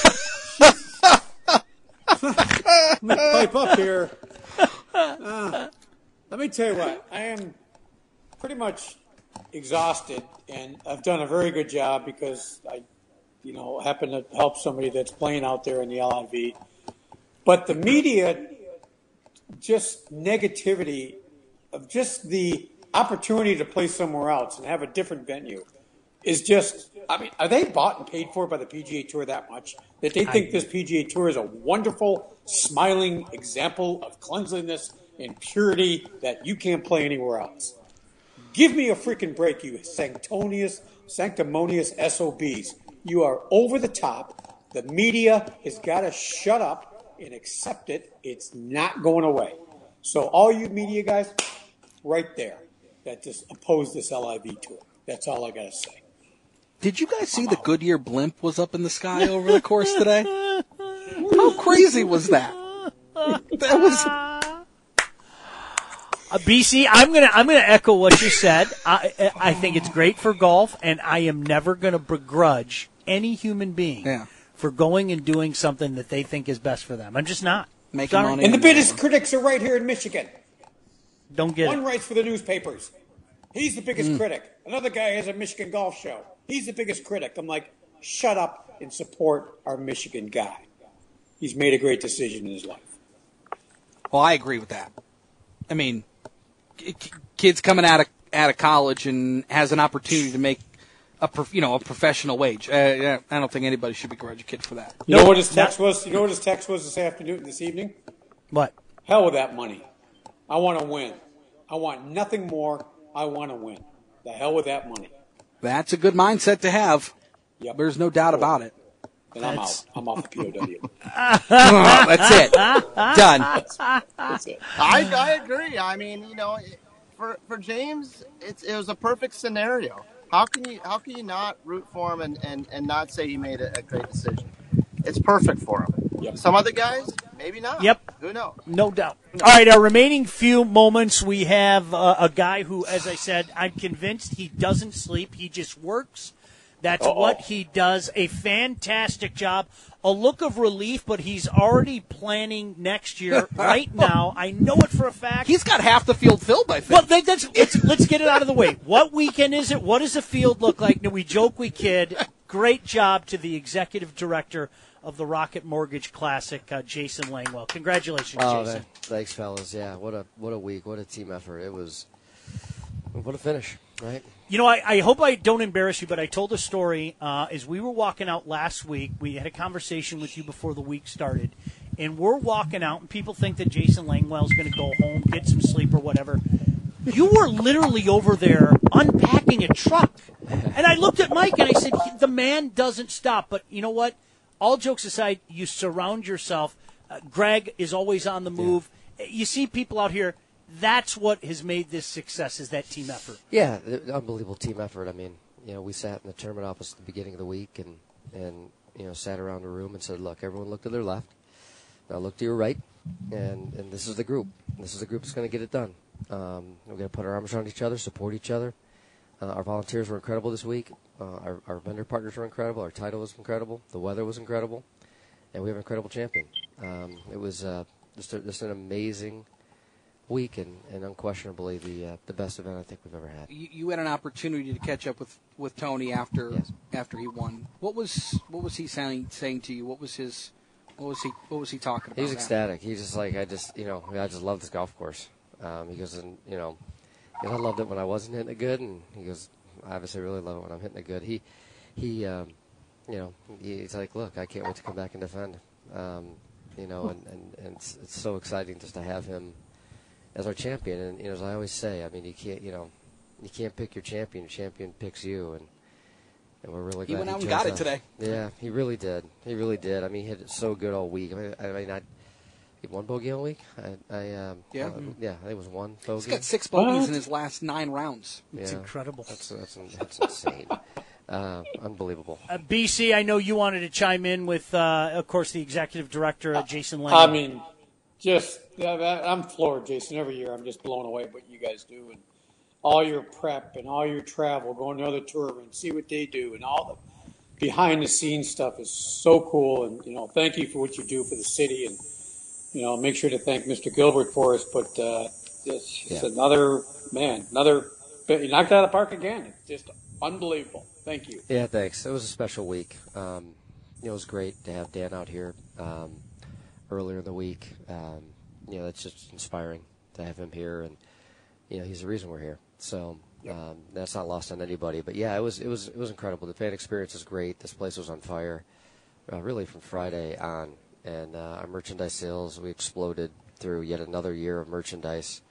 Let me pipe up here. Uh, let me tell you what. I am pretty much exhausted, and I've done a very good job because I, you know, happen to help somebody that's playing out there in the L I V. But the media, just negativity of just the opportunity to play somewhere else and have a different venue is just, I mean, are they bought and paid for by the P G A Tour that much that they think this P G A Tour is a wonderful, smiling example of cleanliness and purity that you can't play anywhere else. Give me a freaking break, you sanctimonious, sanctimonious S O Bs. You are over the top. The media has got to shut up and accept it. It's not going away. So all you media guys, right there, that just oppose this L I V tour. That's all I got to say. Did you guys see the Goodyear blimp was up in the sky over the course today? How crazy was that? That was... Uh, B C, I'm gonna I'm gonna echo what you said. I I think it's great for golf, and I am never gonna begrudge any human being Yeah. for going and doing something that they think is best for them. I'm just not Making Sorry. money. And the biggest critics are right here in Michigan. Don't get One it. writes for the newspapers. He's the biggest Mm. critic. Another guy has a Michigan golf show. He's the biggest critic. I'm like, shut up and support our Michigan guy. He's made a great decision in his life. Well, I agree with that. I mean, k- k- kids coming out of out of college and has an opportunity to make a prof- you know a professional wage. Uh, yeah, I don't think anybody should begrudge a kid for that. You know what his text was? You know what his text was this afternoon, this evening? What? Hell with that money. I want to win. I want nothing more. I want to win. The hell with that money. That's a good mindset to have. Yep. There's no doubt about it. And I'm That's- out. I'm off the P O W. Oh, that's it. Done. That's it. I, I agree. I mean, you know, for for James, it's it was a perfect scenario. How can you how can you not root for him and, and, and not say he made a, a great decision? It's perfect for him. Yep. Some other guys, maybe not. Yep. Who knows? No doubt. All right, our remaining few moments, we have uh, a guy who, as I said, I'm convinced he doesn't sleep. He just works. That's Uh-oh. what he does. A fantastic job. A look of relief, but he's already planning next year right now. I know it for a fact. He's got half the field filled, I think. Well, they, that's, let's, let's get it out of the way. What weekend is it? What does the field look like? No, we joke, we kid. Great job to the executive director of the Rocket Mortgage Classic, uh, Jason Langwell. Congratulations, Oh, Jason. man. Thanks, fellas. Yeah, what a what a week, what a team effort. It was, what a finish, right? You know, I, I hope I don't embarrass you, but I told a story uh, as we were walking out last week. We had a conversation with you before the week started, and we're walking out, and people think that Jason Langwell's going to go home, get some sleep or whatever. You were literally over there unpacking a truck. And I looked at Mike, and I said, the man doesn't stop. But you know what? All jokes aside, you surround yourself. Uh, Greg is always on the move. Yeah. You see people out here. That's what has made this success, is that team effort. Yeah, the unbelievable team effort. I mean, you know, we sat in the tournament office at the beginning of the week and, and you know, sat around the room and said, look, everyone look to their left. Now look to your right. And, and this is the group. This is the group that's going to get it done. Um, we're going to put our arms around each other, support each other. Uh, our volunteers were incredible this week. Uh, our, our vendor partners were incredible. Our title was incredible. The weather was incredible. And we have an incredible champion. Um, it was uh, just, a, just an amazing week and, and unquestionably the uh, the best event I think we've ever had. You, you had an opportunity to catch up with, with Tony after Yes. after he won. What was what was he saying saying to you? What was his what was he what was he talking about? He was after? ecstatic. He's just like, I just, you know, I just love this golf course. Um, he goes, and you know, he goes, I loved it when I wasn't hitting it good, and he goes, I obviously really love it when I'm hitting it good. He, he, um, you know, he's like, look, I can't wait to come back and defend. Um, you know, and, and, and it's, it's so exciting just to have him as our champion. And you know, as I always say, I mean, you can't, you know, you can't pick your champion. Your champion picks you, and and we're really glad He went out and chose got it us. today. Yeah, he really did. He really did. I mean, he hit it so good all week. I mean, I mean, I. He won bogey all week. I, I um, Yeah. uh, yeah. I think it was one bogey. He's got six bogeys What? in his last nine rounds. It's Yeah. incredible. That's that's, that's insane. Uh, unbelievable. Uh, B C, I know you wanted to chime in with, uh, of course, the executive director, uh, Jason Langwell. I mean, just yeah, that- I'm floored, Jason. Every year, I'm just blown away what you guys do and all your prep and all your travel, going to other tournaments, see what they do, and all the behind the scenes stuff is so cool. And you know, thank you for what you do for the city, and you know, make sure to thank Mister Gilbert for us. But uh, it's, it's Yeah. another man, another you knocked it out of the park again. It's just unbelievable. Thank you. Yeah, thanks. It was a special week. Um, you know, it was great to have Dan out here um, earlier in the week. Um, you know, it's just inspiring to have him here, and you know, he's the reason we're here. So um, that's not lost on anybody. But yeah, it was it was it was incredible. The fan experience is great. This place was on fire, uh, really from Friday on, and uh, our merchandise sales we exploded through yet another year of merchandise.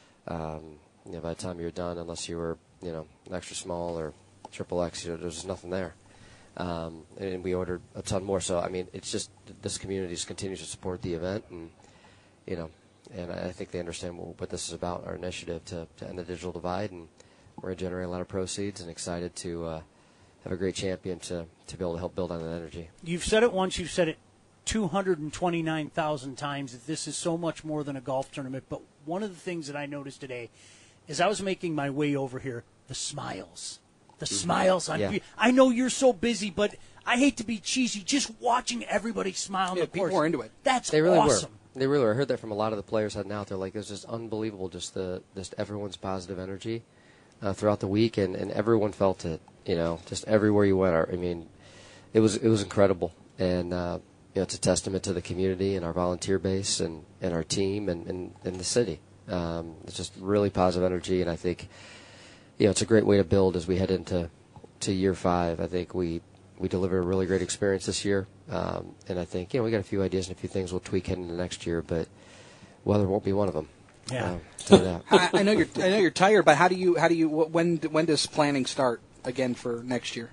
Um, you know, by the time you're done, unless you were, you know, extra small or triple X, you know, there's just nothing there. Um, and we ordered a ton more. So, I mean, it's just this community just continues to support the event, and, you know, and I think they understand what, what this is about, our initiative to, to end the digital divide, and we're going to generate a lot of proceeds and excited to uh, have a great champion to, to be able to help build on that energy. You've said it once, you've said it two hundred twenty-nine thousand times, that this is so much more than a golf tournament. But one of the things that I noticed today, as I was making my way over here, the smiles. The Mm-hmm. smiles on Yeah. I know you're so busy, but I hate to be cheesy. Just watching everybody smile on Yeah, the people course. are into it. That's They really awesome. were. They really were. I heard that from a lot of the players heading out there. Like, it was just unbelievable, just the just everyone's positive energy uh, throughout the week, and, and everyone felt it. You know, just everywhere you went. I mean, it was it was incredible, and uh, you know, it's a testament to the community and our volunteer base and, and our team and, and, and the city. Um, it's just really positive energy, and I think, you know, it's a great way to build as we head into to year five. I think we we delivered a really great experience this year, um, and I think, you know, we got a few ideas and a few things we'll tweak heading into next year, but weather won't be one of them. Yeah. Uh, tell you that. I, I know you're I know you're tired, but how do you how do you when when does planning start again for next year?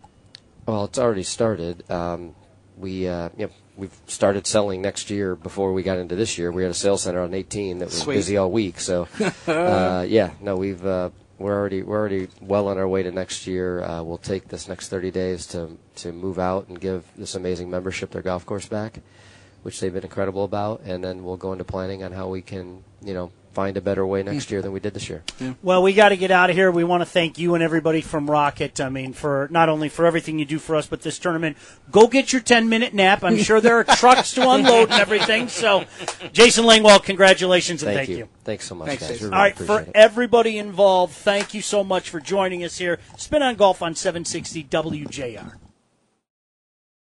Well, it's already started. Um, we uh, you know, we've started selling next year before we got into this year. We had a sales center on eighteen that was Sweet. busy all week. So, uh, yeah, no, we've uh, we're already we're already well on our way to next year. Uh, we'll take this next thirty days to to move out and give this amazing membership their golf course back, which they've been incredible about, and then we'll go into planning on how we can, you know, find a better way next year than we did this year. Well, we got to get out of here. We want to thank you and everybody from Rocket. I mean, for not only for everything you do for us, but this tournament. Go get your ten-minute nap. I'm sure there are trucks to unload and everything. So, Jason Langwell, congratulations and thank, Thank you. you. Thanks so much, Thanks, guys. Jason. We All really right, for appreciate it. everybody involved, thank you so much for joining us here. Spin on Golf on seven sixty W J R.